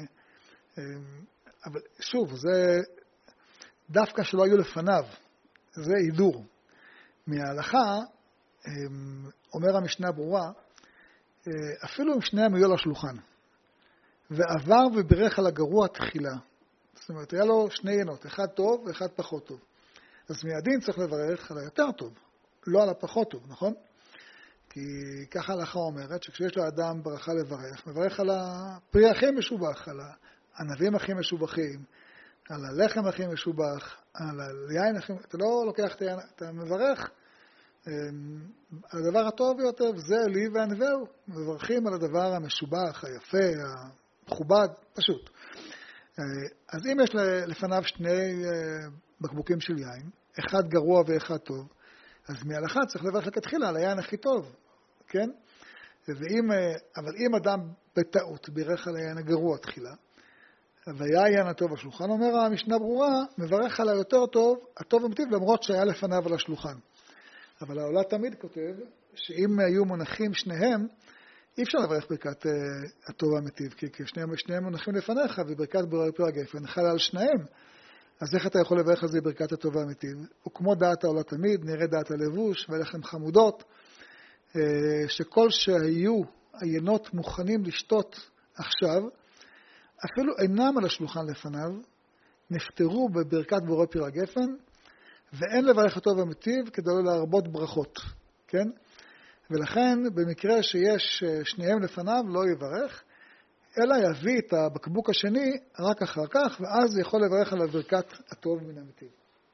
אבל שוב, זה דווקא שלא היו לפניו, זה הידור. מההלכה, אומר המשנה ברורה, אפילו אם שניהם היו על השולחן, ועבר וברך על הגרוע תחילה, זאת אומרת, היה לו שני עיינות, אחד טוב ואחד פחות טוב. אז מהדין צריך לברך על היותר טוב, לא על הפחות טוב, נכון? כי ככה ההלכה אומרת, שכשיש לאדם ברכה לברך, מברך על הפרי הכי משובח, על הענבים הכי משובחים, על הלחם הכי משובח, על היין הכי... אתה לא לוקח את היין, אתה מברך על הדבר הטוב ביותר, וזה לי וענווהו. מברכים על הדבר המשובח, היפה, המכובד, פשוט. אז אם יש לפניו שני בקבוקים של יין, אחד גרוע ואחד טוב, אז מההלכה צריך לברך לכתחילה על היין הכי טוב, כן? ואם, אבל אם אדם בטעות בירך על היין הגרוע תחילה, והיה היין הטוב בשולחן, אומר המשנה ברורה, מברך על היותר טוב, הטוב ומטיב, למרות שהיה לפניו על השולחן. אבל העולה תמיד כותב שאם היו מונחים שניהם, אי אפשר לברך ברכת uh, הטוב והמיטיב, כי, כי שניהם, שניהם מונחים לפניך, וברכת בורא פרי הגפן חלה על שניהם. אז איך אתה יכול לברך על זה ברכת הטוב והמיטיב? וכמו דעת העולה תמיד, נראה דעת הלבוש ולחם חמודות, uh, שכל שהיו עיינות מוכנים לשתות עכשיו, אפילו אינם על השולחן לפניו, נפטרו בברכת בורא פרי הגפן, ואין לברך הטוב והמיטיב כדי לא להרבות ברכות, כן? ולכן במקרה שיש שניהם לפניו לא יברך, אלא יביא את הבקבוק השני רק אחר כך, ואז יכול לברך על ברכת הטוב מן המיטיב.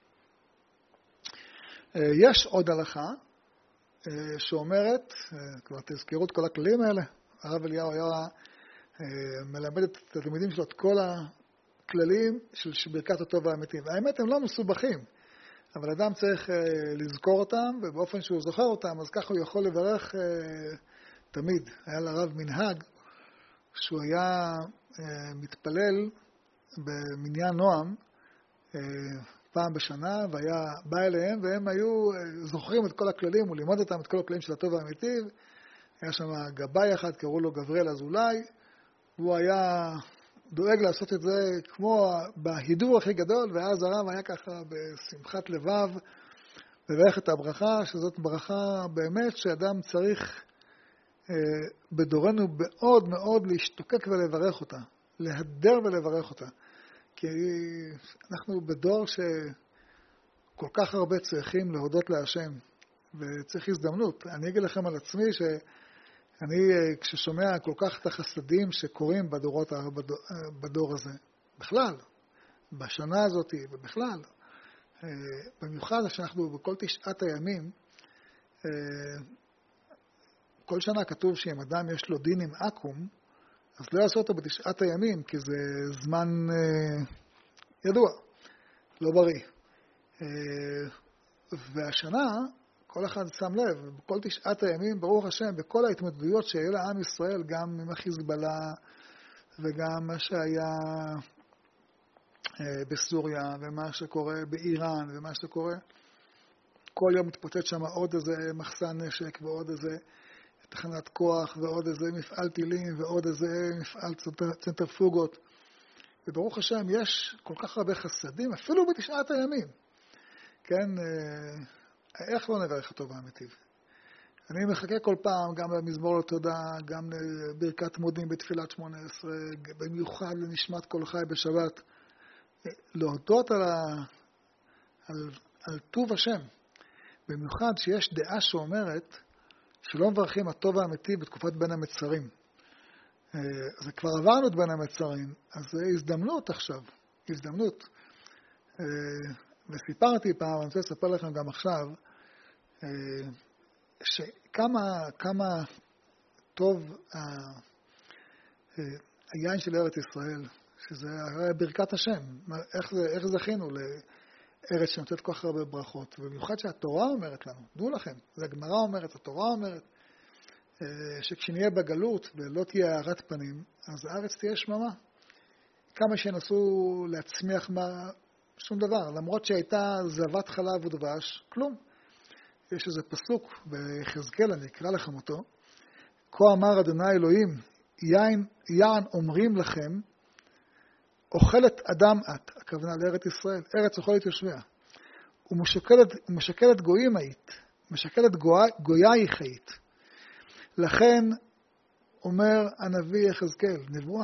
יש עוד הלכה שאומרת, כבר תזכרו את כל הכללים האלה, הרב אליהו היה מלמד את התלמידים שלו את כל הכללים של ברכת הטוב והמיטיב. האמת הם לא מסובכים, אבל אדם צריך uh, לזכור אותם, ובאופן שהוא זוכר אותם, אז ככה הוא יכול לברך uh, תמיד. היה לרב מנהג, שהוא היה uh, מתפלל במניין נועם, uh, פעם בשנה, והיה בא אליהם, והם היו זוכרים את כל הכללים, הוא לימד אותם את כל הכללים של הטוב האמיתי. היה שם גבאי אחד, קראו לו גבריאל אזולאי, הוא היה דואג לעשות את זה כמו בהידור הכי גדול, ואז הרב היה ככה בשמחת לבב, מברך את הברכה, שזאת ברכה באמת שאדם צריך אה, בדורנו מאוד מאוד להשתוקק ולברך אותה, להדר ולברך אותה. כי אנחנו בדור שכל כך הרבה צריכים להודות להשם, וצריך הזדמנות. אני אגיד לכם על עצמי שאני, כששומע כל כך את החסדים שקורים בדורות, בדור, בדור הזה, בכלל, בשנה הזאת ובכלל, במיוחד שאנחנו בכל תשעת הימים, כל שנה כתוב שאם אדם יש לו דין עם עקום, אז לא יעשו אותו בתשעת הימים, כי זה זמן אה, ידוע, לא בריא. אה, והשנה, כל אחד שם לב, בכל תשעת הימים, ברוך השם, בכל ההתמודדויות שהיו לעם ישראל, גם עם החיזבאללה, וגם מה שהיה אה, בסוריה, ומה שקורה באיראן, ומה שקורה, כל יום מתפוצץ שם עוד איזה מחסן נשק, ועוד איזה תחנת כוח, ועוד איזה מפעל טילים, ועוד איזה מפעל צנטרפוגות. וברוך השם, יש כל כך הרבה חסדים, אפילו בתשעת הימים. כן, איך לא נברך הטוב האמיתי? אני מחכה כל פעם, גם במזמור לתודה, גם לברכת מודים בתפילת שמונה עשרה, במיוחד לנשמת כל חי בשבת, להודות על, ה... על... על טוב השם. במיוחד שיש דעה שאומרת, שלא מברכים הטוב האמיתי בתקופת בין המצרים. זה כבר עברנו את בין המצרים, אז זה הזדמנות עכשיו, הזדמנות. וסיפרתי פעם, אני רוצה לספר לכם גם עכשיו, שכמה כמה טוב היין של ארץ ישראל, שזה ברכת השם. איך, זה, איך זכינו לארץ שנותנת כל כך הרבה ברכות, ובמיוחד שהתורה אומרת לנו, דעו לכם, זה הגמרא אומרת, התורה אומרת, שכשנהיה בגלות ולא תהיה הארת פנים, אז הארץ תהיה שממה. כמה שינסו להצמיח מה, שום דבר, למרות שהייתה זבת חלב ודבש, כלום. יש איזה פסוק בחזקאל, אני אקרא לכם אותו, כה אמר אדוני אלוהים, יין, יען אומרים לכם, אוכלת אדם את, הכוונה לארץ ישראל, ארץ אוכלת יושביה, ומשקלת, ומשקלת גויים היית, משקלת גוייך היית. לכן אומר הנביא יחזקאל, נבואה,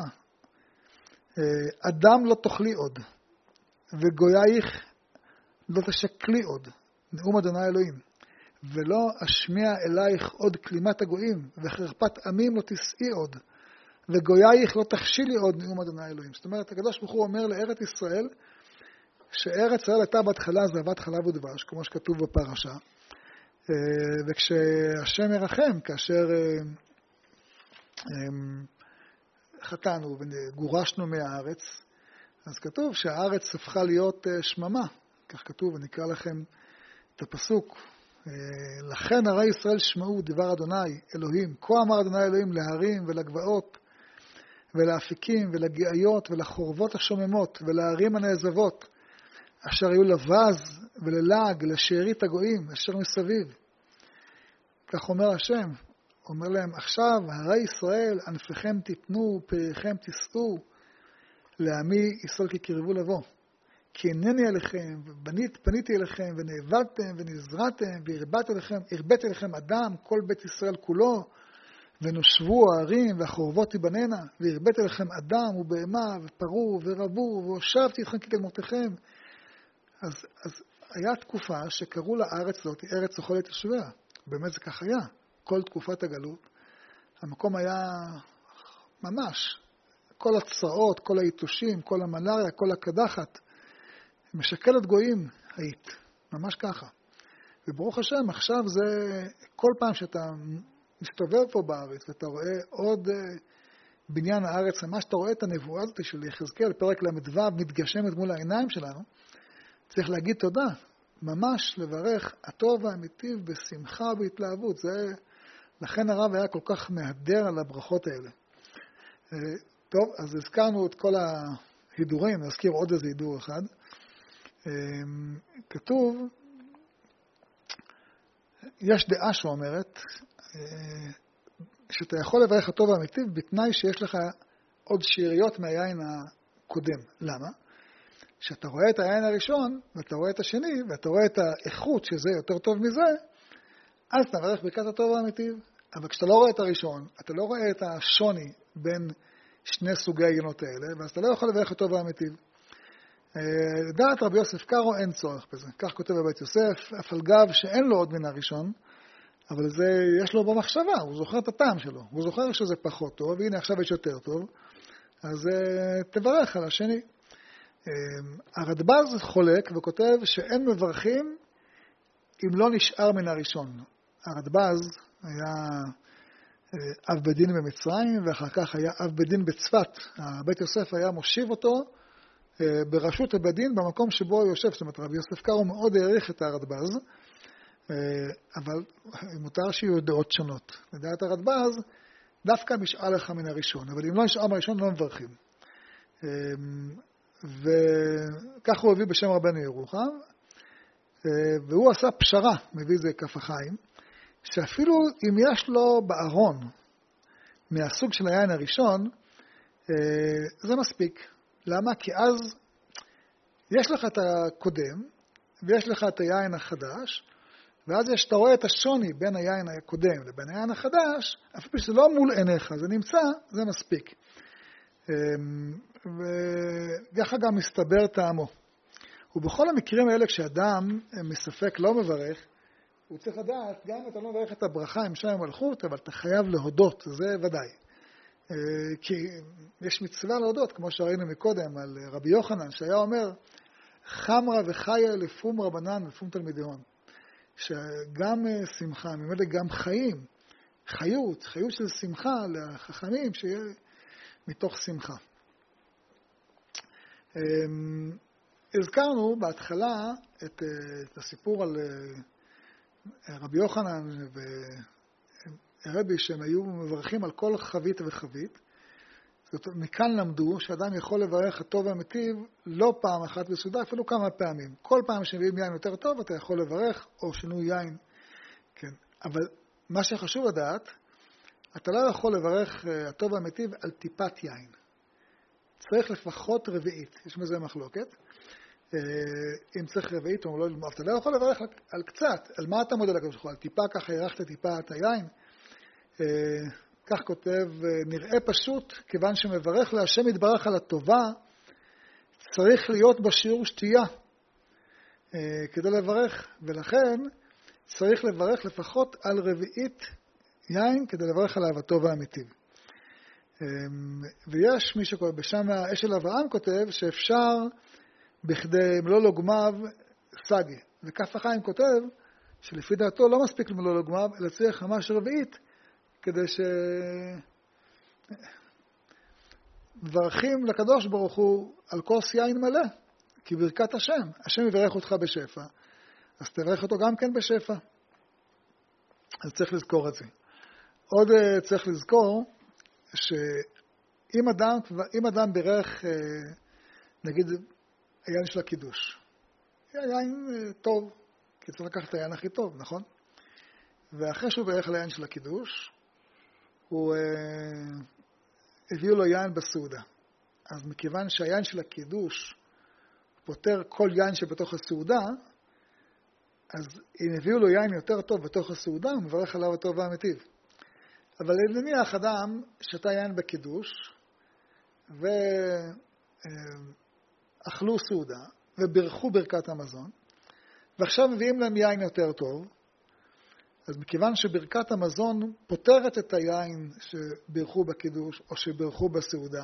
אדם לא תאכלי עוד, וגוייך לא תשקלי עוד, נאום אדוני אלוהים, ולא אשמיע אלייך עוד כלימת הגויים, וחרפת עמים לא תשאי עוד, וגוייך לא תכשילי עוד, נאום אדוני אלוהים. זאת אומרת, הקדוש ברוך הוא אומר לארץ ישראל, שארץ ישראל הייתה בהתחלה זבת חלב ודבש, כמו שכתוב בפרשה, וכשהשם ירחם, כאשר חטאנו וגורשנו מהארץ, אז כתוב שהארץ הפכה להיות שממה, כך כתוב, אני אקרא לכם את הפסוק, לכן הרי ישראל שמעו דבר אדוני אלוהים, כה אמר אדוני אלוהים להרים ולגבעות ולאפיקים ולגאיות ולחורבות השוממות ולערים הנעזבות, אשר היו לבז וללעג לשארית הגויים אשר מסביב. כך אומר השם, אומר להם, עכשיו הרי ישראל ענפיכם תיתנו, פריכם תישאו, לעמי ישראל כי קרבו לבוא. כי הנני עליכם, ובנית, פניתי אליכם, ונאבדתם, ונזרעתם, והרבית אליכם, הרבית אליכם אדם, כל בית ישראל כולו, ונושבו הערים, והחורבות תיבננה, והרבית אליכם אדם, ובהמה, ופרו, ורבו, והושבתי אתכם כקדמותיכם. אז, אז היה תקופה שקראו לארץ זאת, ארץ אוכלת יושביה. באמת זה כך היה. כל תקופת הגלות, המקום היה ממש, כל הצרעות, כל היתושים, כל המלריה, כל הקדחת, משקלת גויים היית, ממש ככה. וברוך השם, עכשיו זה, כל פעם שאתה מסתובב פה בארץ, ואתה רואה עוד בניין הארץ, ממש אתה רואה את הנבואה הזאת של יחזקאל, פרק למדווה, מתגשמת מול העיניים שלנו, צריך להגיד תודה, ממש לברך הטוב והאמיתי בשמחה ובהתלהבות. זה, לכן הרב היה כל כך מהדר על הברכות האלה. טוב, אז הזכרנו את כל ההידורים, נזכיר עוד איזה הידור אחד. כתוב, יש דעה שאומרת שאתה יכול לברך הטוב והמיטיב בתנאי שיש לך עוד שאריות מהיין הקודם. למה? כשאתה רואה את היין הראשון ואתה רואה את השני ואתה רואה את האיכות שזה יותר טוב מזה, אז אתה מברך ברכת הטוב והמיטיב. אבל כשאתה לא רואה את הראשון, אתה לא רואה את השוני בין שני סוגי העיינות האלה, ואז אתה לא יכול לברך הטוב והמיטיב. לדעת רבי יוסף קארו אין צורך בזה. כך כותב בבית יוסף, אף על גב שאין לו עוד מן הראשון, אבל זה יש לו במחשבה, הוא זוכר את הטעם שלו, הוא זוכר שזה פחות טוב, והנה עכשיו יש יותר טוב, אז תברך על השני. הרדב"ז חולק וכותב שאין מברכים אם לא נשאר מן הראשון. הרדב"ז היה אב בדין במצרים, ואחר כך היה אב בדין בצפת. בית יוסף היה מושיב אותו בראשות הבדין במקום שבו הוא יושב. זאת אומרת, רבי יוסף קארו מאוד העריך את הרדב"ז, אבל מותר שיהיו דעות שונות. לדעת הרדב"ז, דווקא משאל לך מן הראשון, אבל אם לא נשאר מהראשון לא מברכים. וכך הוא הביא בשם רבנו ירוחם, והוא עשה פשרה, מביא זה כף החיים, שאפילו אם יש לו בארון מהסוג של היין הראשון, זה מספיק. למה? כי אז יש לך את הקודם, ויש לך את היין החדש, ואז יש, אתה רואה את השוני בין היין הקודם לבין היין החדש, אפילו שזה לא מול עיניך, זה נמצא, זה מספיק. וככה גם מסתבר טעמו. ובכל המקרים האלה, כשאדם מספק לא מברך, הוא צריך לדעת, גם אם אתה לא מברך את הברכה עם שם המלכות, אבל אתה חייב להודות, זה ודאי. כי יש מצווה להודות, כמו שראינו מקודם על רבי יוחנן, שהיה אומר, חמרה וחיה לפום רבנן ולפום תלמידיון. שגם שמחה, ממילא גם חיים, חיות, חיות של שמחה לחכמים, שיהיה מתוך שמחה. הזכרנו בהתחלה את, את הסיפור על רבי יוחנן ורבי שהם היו מברכים על כל חבית וחבית. זאת אומרת, מכאן למדו שאדם יכול לברך הטוב והמיטיב לא פעם אחת בסעודה, אפילו כמה פעמים. כל פעם שמביאים יין יותר טוב אתה יכול לברך, או שינוי יין. כן. אבל מה שחשוב לדעת, אתה לא יכול לברך הטוב והמיטיב על טיפת יין. צריך לפחות רביעית, יש מזה מחלוקת. אם צריך רביעית או לא, אתה לא יכול לברך על קצת. על מה אתה מודה לקדוש ברוך הוא? על טיפה, ככה הרחת טיפה את היין. כך כותב, נראה פשוט, כיוון שמברך להשם יתברך על הטובה, צריך להיות בשיעור שתייה כדי לברך, ולכן צריך לברך לפחות על רביעית יין כדי לברך עליו הטוב והמיטיב. ויש מי שקורא בשם האשל אברהם כותב שאפשר בכדי מלוא לוגמיו סגי, וכף החיים כותב שלפי דעתו לא מספיק למלוא לוגמיו, אלא צריך ממש רביעית כדי ש... מברכים לקדוש ברוך הוא על כוס יין מלא, כי ברכת השם, השם יברך אותך בשפע, אז תברך אותו גם כן בשפע. אז צריך לזכור את זה. עוד צריך לזכור שאם אדם, אם אדם בירך, נגיד, היין של הקידוש, יין טוב, כי צריך לקחת את היין הכי טוב, נכון? ואחרי שהוא בירך על היין של הקידוש, הוא הביאו לו יין בסעודה. אז מכיוון שהיין של הקידוש פותר כל יין שבתוך הסעודה, אז אם הביאו לו יין יותר טוב בתוך הסעודה, הוא מברך עליו הטוב והמיטיב. אבל נניח אדם שתה יין בקידוש, ואכלו סעודה, וברכו ברכת המזון, ועכשיו מביאים להם יין יותר טוב, אז מכיוון שברכת המזון פותרת את היין שברכו בקידוש או שברכו בסעודה,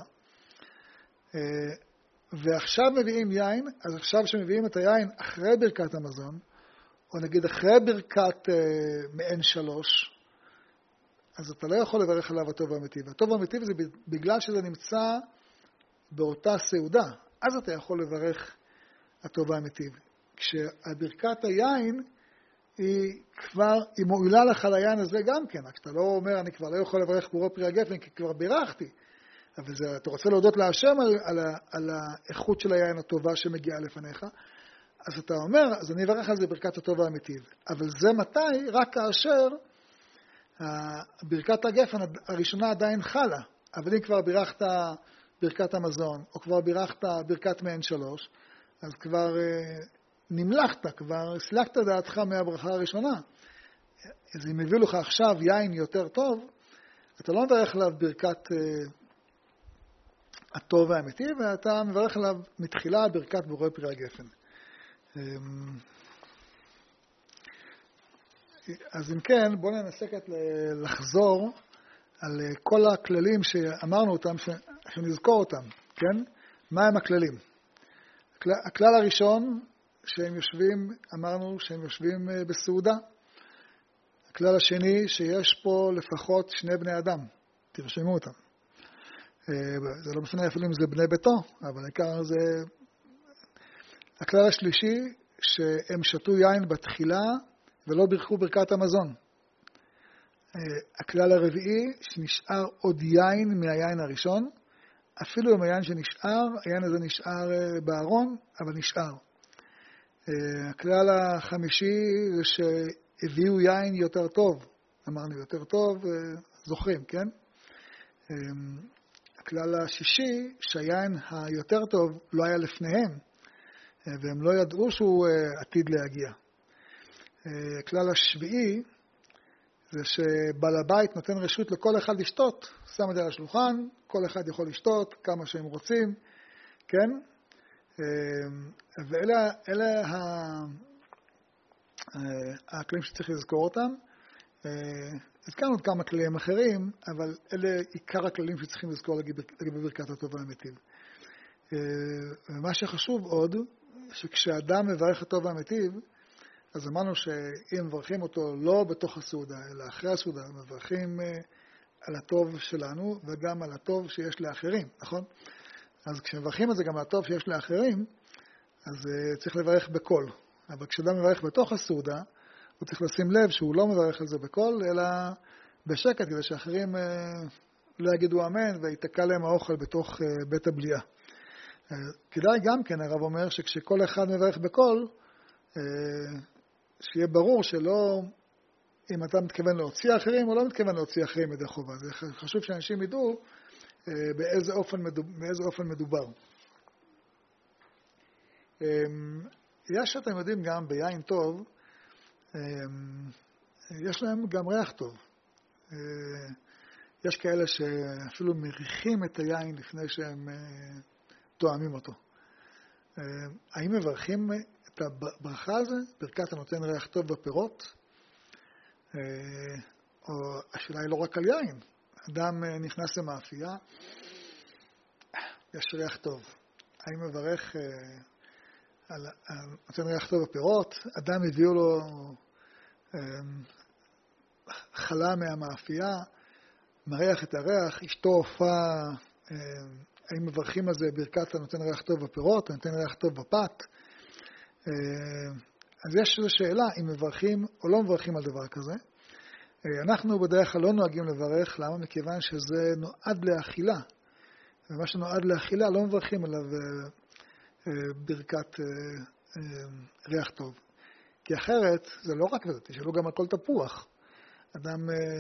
ועכשיו מביאים יין, אז עכשיו שמביאים את היין אחרי ברכת המזון, או נגיד אחרי ברכת מעין שלוש, אז אתה לא יכול לברך עליו הטוב והמיטיב. הטוב והמיטיב זה בגלל שזה נמצא באותה סעודה, אז אתה יכול לברך הטוב והמיטיב. כשהברכת היין היא כבר, היא מועילה לך ליין הזה גם כן, רק שאתה לא אומר, אני כבר לא יכול לברך בורו פרי הגפן, כי כבר בירכתי. אבל זה, אתה רוצה להודות להשם על, על, על האיכות של היין הטובה שמגיעה לפניך, אז אתה אומר, אז אני אברך על זה ברכת הטוב והמיטיב. אבל זה מתי? רק כאשר ברכת הגפן הראשונה עדיין חלה. אבל אם כבר בירכת ברכת המזון, או כבר בירכת ברכת מעין שלוש, אז כבר נמלכת, כבר סלקת דעתך מהברכה הראשונה. אז אם הביא לך עכשיו יין יותר טוב, אתה לא מברך עליו ברכת הטוב והאמיתי, ואתה מברך עליו מתחילה ברכת בורא פרי הגפן. אז אם כן, בואו ננסה לחזור על כל הכללים שאמרנו אותם, שנזכור אותם, כן? מה הם הכללים? הכלל הראשון, שהם יושבים, אמרנו שהם יושבים בסעודה. הכלל השני, שיש פה לפחות שני בני אדם, תרשמו אותם. זה לא משנה אפילו אם זה בני ביתו, אבל העיקר זה... הכלל השלישי, שהם שתו יין בתחילה ולא ברכו ברכת המזון. הכלל הרביעי, שנשאר עוד יין מהיין הראשון, אפילו אם היין שנשאר, היין הזה נשאר בארון, אבל נשאר. הכלל החמישי זה שהביאו יין יותר טוב, אמרנו יותר טוב, זוכרים, כן? הכלל השישי, שהיין היותר טוב לא היה לפניהם, והם לא ידעו שהוא עתיד להגיע. הכלל השביעי, זה שבעל הבית נותן רשות לכל אחד לשתות, שם את זה על השולחן, כל אחד יכול לשתות כמה שהם רוצים, כן? ואלה אלה הכללים שצריך לזכור אותם. הזכרנו עוד כמה כללים אחרים, אבל אלה עיקר הכללים שצריכים לזכור לגבי ברכת הטוב והמיטיב. ומה שחשוב עוד, שכשאדם מברך הטוב והמיטיב, אז אמרנו שאם מברכים אותו לא בתוך הסעודה, אלא אחרי הסעודה, מברכים על הטוב שלנו וגם על הטוב שיש לאחרים, נכון? אז כשמברכים את זה גם על הטוב שיש לאחרים, אז צריך לברך בקול. אבל כשאדם מברך בתוך הסעודה, הוא צריך לשים לב שהוא לא מברך על זה בקול, אלא בשקט, כדי שאחרים לא יגידו אמן ויתקע להם האוכל בתוך בית הבליעה. כדאי גם כן, הרב אומר, שכשכל אחד מברך בקול, שיהיה ברור שלא, אם אתה מתכוון להוציא אחרים או לא מתכוון להוציא אחרים ידי חובה. זה חשוב שאנשים ידעו באיזה אופן מדובר. באיזה אופן מדובר. יש, אתם יודעים, גם ביין טוב, יש להם גם ריח טוב. יש כאלה שאפילו מריחים את היין לפני שהם תואמים אותו. האם מברכים את הברכה הזו, ברכת הנותן ריח טוב בפירות? או השאלה היא לא רק על יין. אדם נכנס למאפייה, יש ריח טוב. האם מברך על נותן ריח טוב בפירות? אדם הביאו לו חלה מהמאפייה, מריח את הריח, אשתו הופעה, האם מברכים על זה ברכת הנותן ריח טוב בפירות, הנותן ריח טוב בפת? אז יש איזו שאלה אם מברכים או לא מברכים על דבר כזה. אנחנו בדרך כלל לא נוהגים לברך, למה? מכיוון שזה נועד לאכילה. ומה שנועד לאכילה לא מברכים עליו ברכת ריח טוב. כי אחרת זה לא רק זה, תשאלו גם על כל תפוח. אדם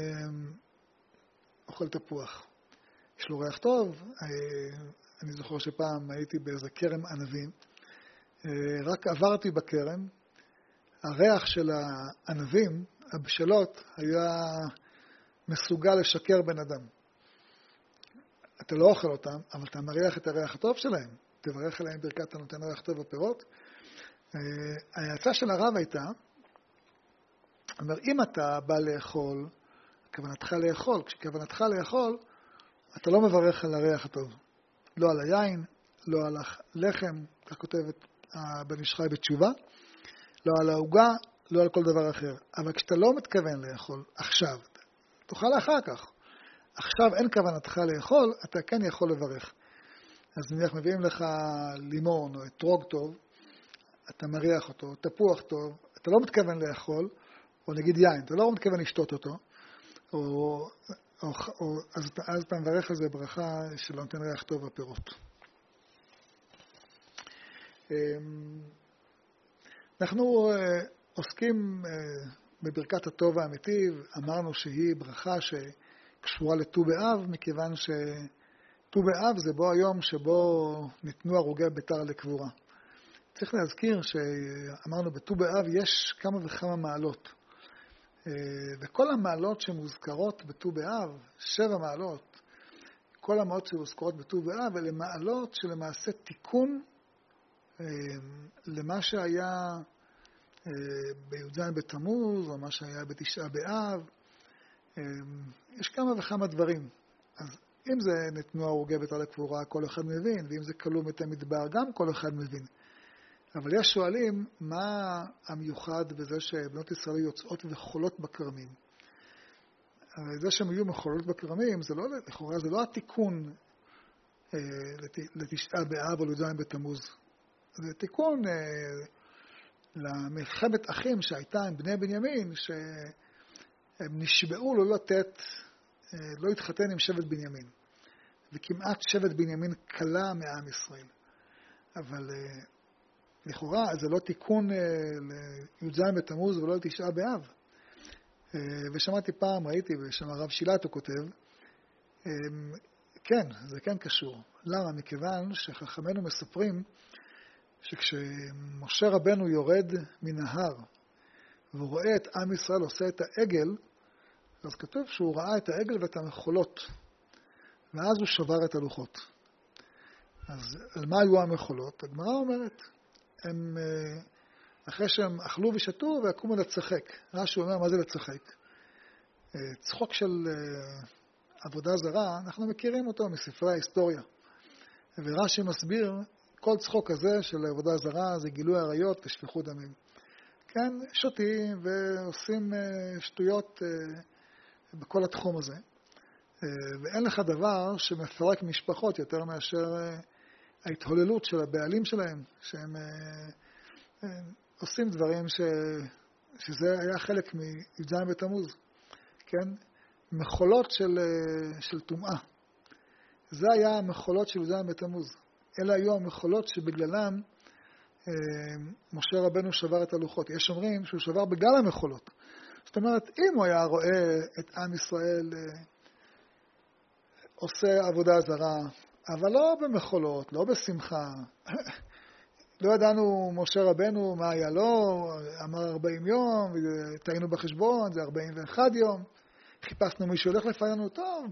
אוכל תפוח, יש לו ריח טוב. אני זוכר שפעם הייתי באיזה כרם ענבים, רק עברתי בכרם, הריח של הענבים, הבשלות, היה מסוגל לשקר בן אדם. אתה לא אוכל אותם, אבל אתה מריח את הריח הטוב שלהם. תברך עליהם ברכת הנותן ריח טוב בפירות. ההצעה של הרב הייתה, אומר, אם אתה בא לאכול, כוונתך לאכול, כשכוונתך לאכול, אתה לא מברך על הריח הטוב. לא על היין, לא על הלחם, כך כותבת בן איש חי בתשובה, לא על העוגה, לא על כל דבר אחר. אבל כשאתה לא מתכוון לאכול עכשיו, תאכל אחר כך. עכשיו אין כוונתך לאכול, אתה כן יכול לברך. אז נניח מביאים לך לימון או אתרוג טוב, אתה מריח אותו, תפוח טוב, אתה לא מתכוון לאכול, או נגיד יין, אתה לא מתכוון לשתות אותו, או, או, או, אז, אז אתה מברך על זה ברכה שלא נותן ריח טוב בפירות. אנחנו עוסקים בברכת הטוב האמיתי, אמרנו שהיא ברכה שקשורה לט"ו באב, מכיוון שט"ו באב זה בו היום שבו ניתנו הרוגי ביתר לקבורה. צריך להזכיר שאמרנו בט"ו באב יש כמה וכמה מעלות, וכל המעלות שמוזכרות בט"ו באב, שבע מעלות, כל המעלות שמוזכרות בט"ו באב, אלה מעלות שלמעשה תיקון למה שהיה בי"ז בתמוז, או מה שהיה בתשעה באב. יש כמה וכמה דברים. אז אם זה נתנו הרוגי ביתר לקבורה, כל אחד מבין, ואם זה כלוא מתי מדבר, גם כל אחד מבין. אבל יש שואלים מה המיוחד בזה שבנות ישראל יוצאות וחולות בכרמים. זה שהן היו מחולות בכרמים, זה לא, לכאורה זה לא התיקון אה, לת, לתשעה באב או לי"ז בתמוז. זה תיקון אה, למלחמת אחים שהייתה עם בני בנימין, שהם נשבעו לא לתת, אה, לא להתחתן עם שבט בנימין. וכמעט שבט בנימין קלה מעם ישראל. אבל אה, לכאורה זה לא תיקון אה, לי"ז בתמוז ולא לתשעה באב. ושמעתי פעם, ראיתי בשם הרב שילת הוא כותב, כן, זה כן קשור. למה? מכיוון שחכמינו מספרים שכשמשה רבנו יורד מן ההר והוא רואה את עם ישראל עושה את העגל, אז כתוב שהוא ראה את העגל ואת המחולות, ואז הוא שבר את הלוחות. אז על מה היו המחולות? הגמרא אומרת, הם... אחרי שהם אכלו ושתו ויקומו לצחק. רש"י אומר, מה זה לצחק? צחוק של עבודה זרה, אנחנו מכירים אותו מספרי ההיסטוריה. ורש"י מסביר, כל צחוק הזה של עבודה זרה זה גילוי עריות ושפיכות דמים. כן, שותים ועושים שטויות בכל התחום הזה. ואין לך דבר שמפרק משפחות יותר מאשר ההתהוללות של הבעלים שלהם, שהם עושים דברים ש... שזה היה חלק מי"ז בתמוז, כן? מחולות של, של טומאה. זה היה המחולות של י"ז בתמוז. אלה היו המחולות שבגללם אה, משה רבנו שבר את הלוחות. יש אומרים שהוא שבר בגלל המחולות. זאת אומרת, אם הוא היה רואה את עם ישראל אה, עושה עבודה זרה, אבל לא במחולות, לא בשמחה, לא ידענו משה רבנו מה היה לו, אמר ארבעים יום, טעינו בחשבון, זה ארבעים ואחד יום, חיפשנו מי שהולך לפנינו, טוב,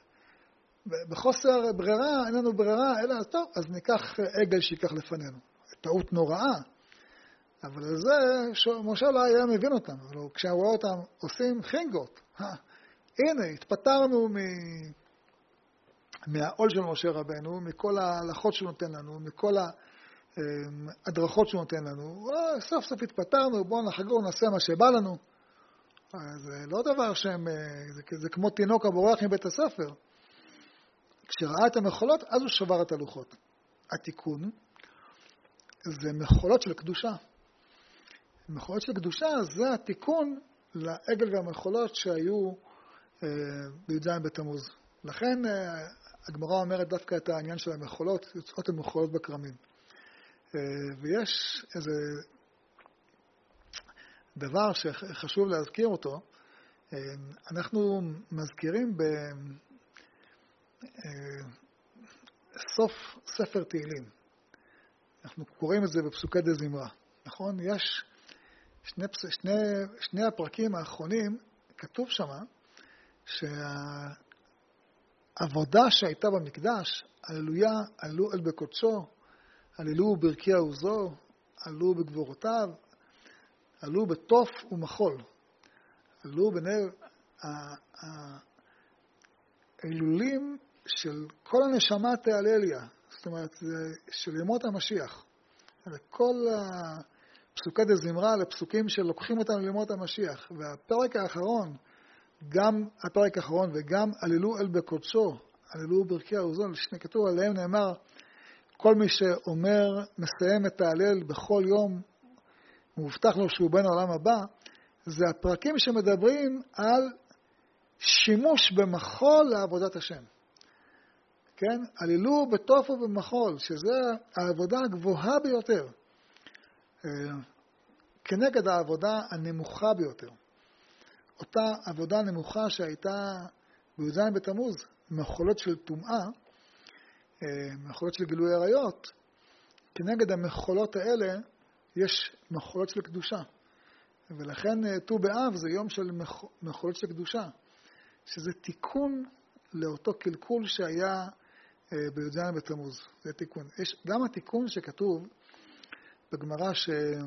בחוסר ברירה, אין לנו ברירה, אלא טוב, אז ניקח עגל שיקח לפנינו. טעות נוראה, אבל על זה משה לא היה מבין אותם, אבל כשהוא רואה אותם עושים חינגות, הנה, התפטרנו מ... מהעול של משה רבנו, מכל ההלכות שהוא נותן לנו, מכל ה... הדרכות שהוא נותן לנו, סוף סוף התפטרנו, בואו נחגור, נעשה מה שבא לנו. זה לא דבר שהם, זה, זה כמו תינוק הבורח מבית הספר. כשראה את המחולות, אז הוא שבר את הלוחות. התיקון זה מחולות של קדושה. מחולות של קדושה זה התיקון לעגל והמחולות שהיו אה, בי"ז בתמוז. לכן אה, הגמרא אומרת דווקא את העניין של המחולות, יוצאות המחולות בכרמים. ויש איזה דבר שחשוב להזכיר אותו. אנחנו מזכירים בסוף ספר תהילים. אנחנו קוראים את זה בפסוקי דזמרה. נכון? יש שני, שני, שני הפרקים האחרונים, כתוב שמה, שהעבודה שהייתה במקדש, הללויה, עלו אל בקודשו, עללו ברכי העוזו, עלו בגבורותיו, עלו בתוף ומחול. עלו בני האילולים של כל הנשמה תהלליה, זאת אומרת, של ימות המשיח. כל הפסוקי דזמרה לפסוקים שלוקחים אותנו לימות המשיח. והפרק האחרון, גם הפרק האחרון וגם עללו אל בקודשו, עללו ברכי העוזו, שני כתוב עליהם נאמר, כל מי שאומר, מסיים את ההלל בכל יום, מובטח לו שהוא בן העולם הבא, זה הפרקים שמדברים על שימוש במחול לעבודת השם. כן? עלילו בתוף ובמחול, שזה העבודה הגבוהה ביותר. כנגד העבודה הנמוכה ביותר. אותה עבודה נמוכה שהייתה בי"ז בתמוז, מחולות של טומאה, מחולות של גילוי עריות, כנגד המחולות האלה יש מחולות של קדושה. ולכן ט"ו באב זה יום של מחולות של קדושה, שזה תיקון לאותו קלקול שהיה בי"ז בתמוז. זה תיקון. יש גם התיקון שכתוב בגמרא שהיו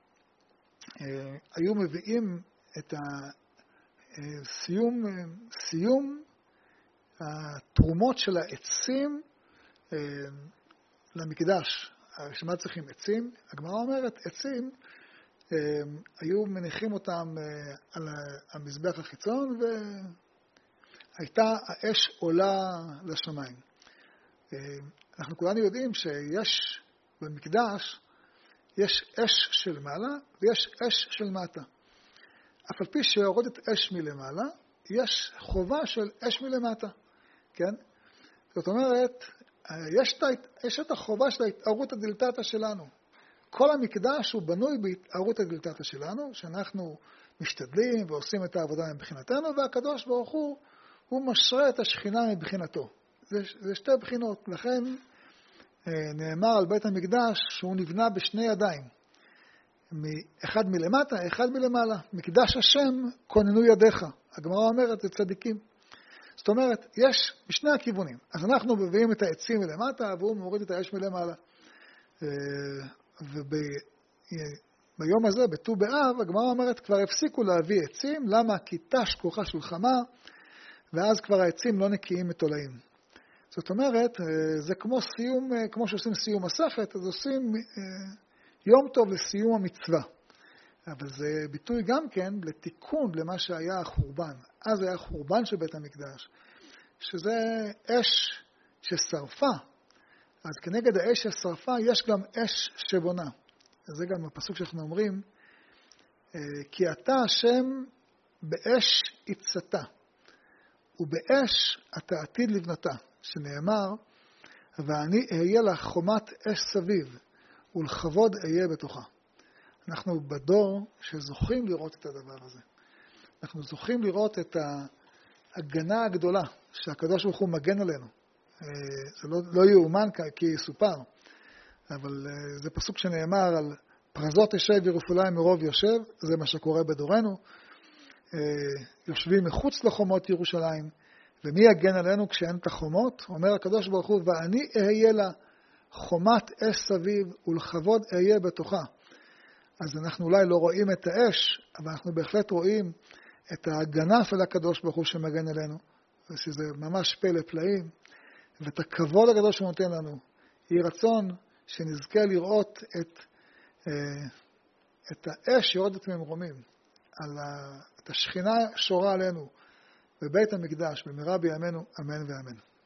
מביאים את הסיום, סיום התרומות של העצים למקדש. שמה צריכים עצים? הגמרא אומרת, עצים, היו מניחים אותם על המזבח החיצון והייתה האש עולה לשמיים. אנחנו כולנו יודעים שיש במקדש, יש אש של מעלה ויש אש של מטה. אף על פי שיורדת אש מלמעלה, יש חובה של אש מלמטה. כן? זאת אומרת, יש את, יש את החובה של ההתערות הדלתתא שלנו. כל המקדש הוא בנוי בהתערות הדלתתא שלנו, שאנחנו משתדלים ועושים את העבודה מבחינתנו, והקדוש ברוך הוא, הוא משרה את השכינה מבחינתו. זה, זה שתי בחינות. לכן נאמר על בית המקדש שהוא נבנה בשני ידיים. אחד מלמטה, אחד מלמעלה. מקדש השם, כוננו ידיך. הגמרא אומרת, זה צדיקים. זאת אומרת, יש בשני הכיוונים. אז אנחנו מביאים את העצים מלמטה, והוא מוריד את האש מלמעלה. וביום הזה, בט"ו באב, הגמרא אומרת, כבר הפסיקו להביא עצים. למה? כי תש כוחה של חמה, ואז כבר העצים לא נקיים מתולעים. זאת אומרת, זה כמו סיום, כמו שעושים סיום מסכת, אז עושים יום טוב לסיום המצווה. אבל זה ביטוי גם כן לתיקון למה שהיה החורבן. אז היה החורבן של בית המקדש, שזה אש ששרפה. אז כנגד האש ששרפה יש גם אש שבונה. זה גם הפסוק שאנחנו אומרים, כי אתה השם באש יצאת, ובאש אתה עתיד לבנתה, שנאמר, ואני אהיה לך חומת אש סביב, ולכבוד אהיה בתוכה. אנחנו בדור שזוכים לראות את הדבר הזה. אנחנו זוכים לראות את ההגנה הגדולה שהקדוש ברוך הוא מגן עלינו. זה לא, לא יאומן כי יסופר, אבל זה פסוק שנאמר על פרזות ישב ירושלים מרוב יושב, זה מה שקורה בדורנו. יושבים מחוץ לחומות ירושלים, ומי יגן עלינו כשאין את החומות? אומר הקדוש ברוך הוא, ואני אהיה לה חומת אש סביב ולכבוד אהיה בתוכה. אז אנחנו אולי לא רואים את האש, אבל אנחנו בהחלט רואים את ההגנה של הקדוש ברוך הוא שמגן עלינו, ושזה ממש פלא פלאים, ואת הכבוד הגדול שהוא נותן לנו. יהי רצון שנזכה לראות את, את האש יורדת ממרומים, על ה, את השכינה שורה עלינו בבית המקדש, במהרה בימינו, אמן ואמן.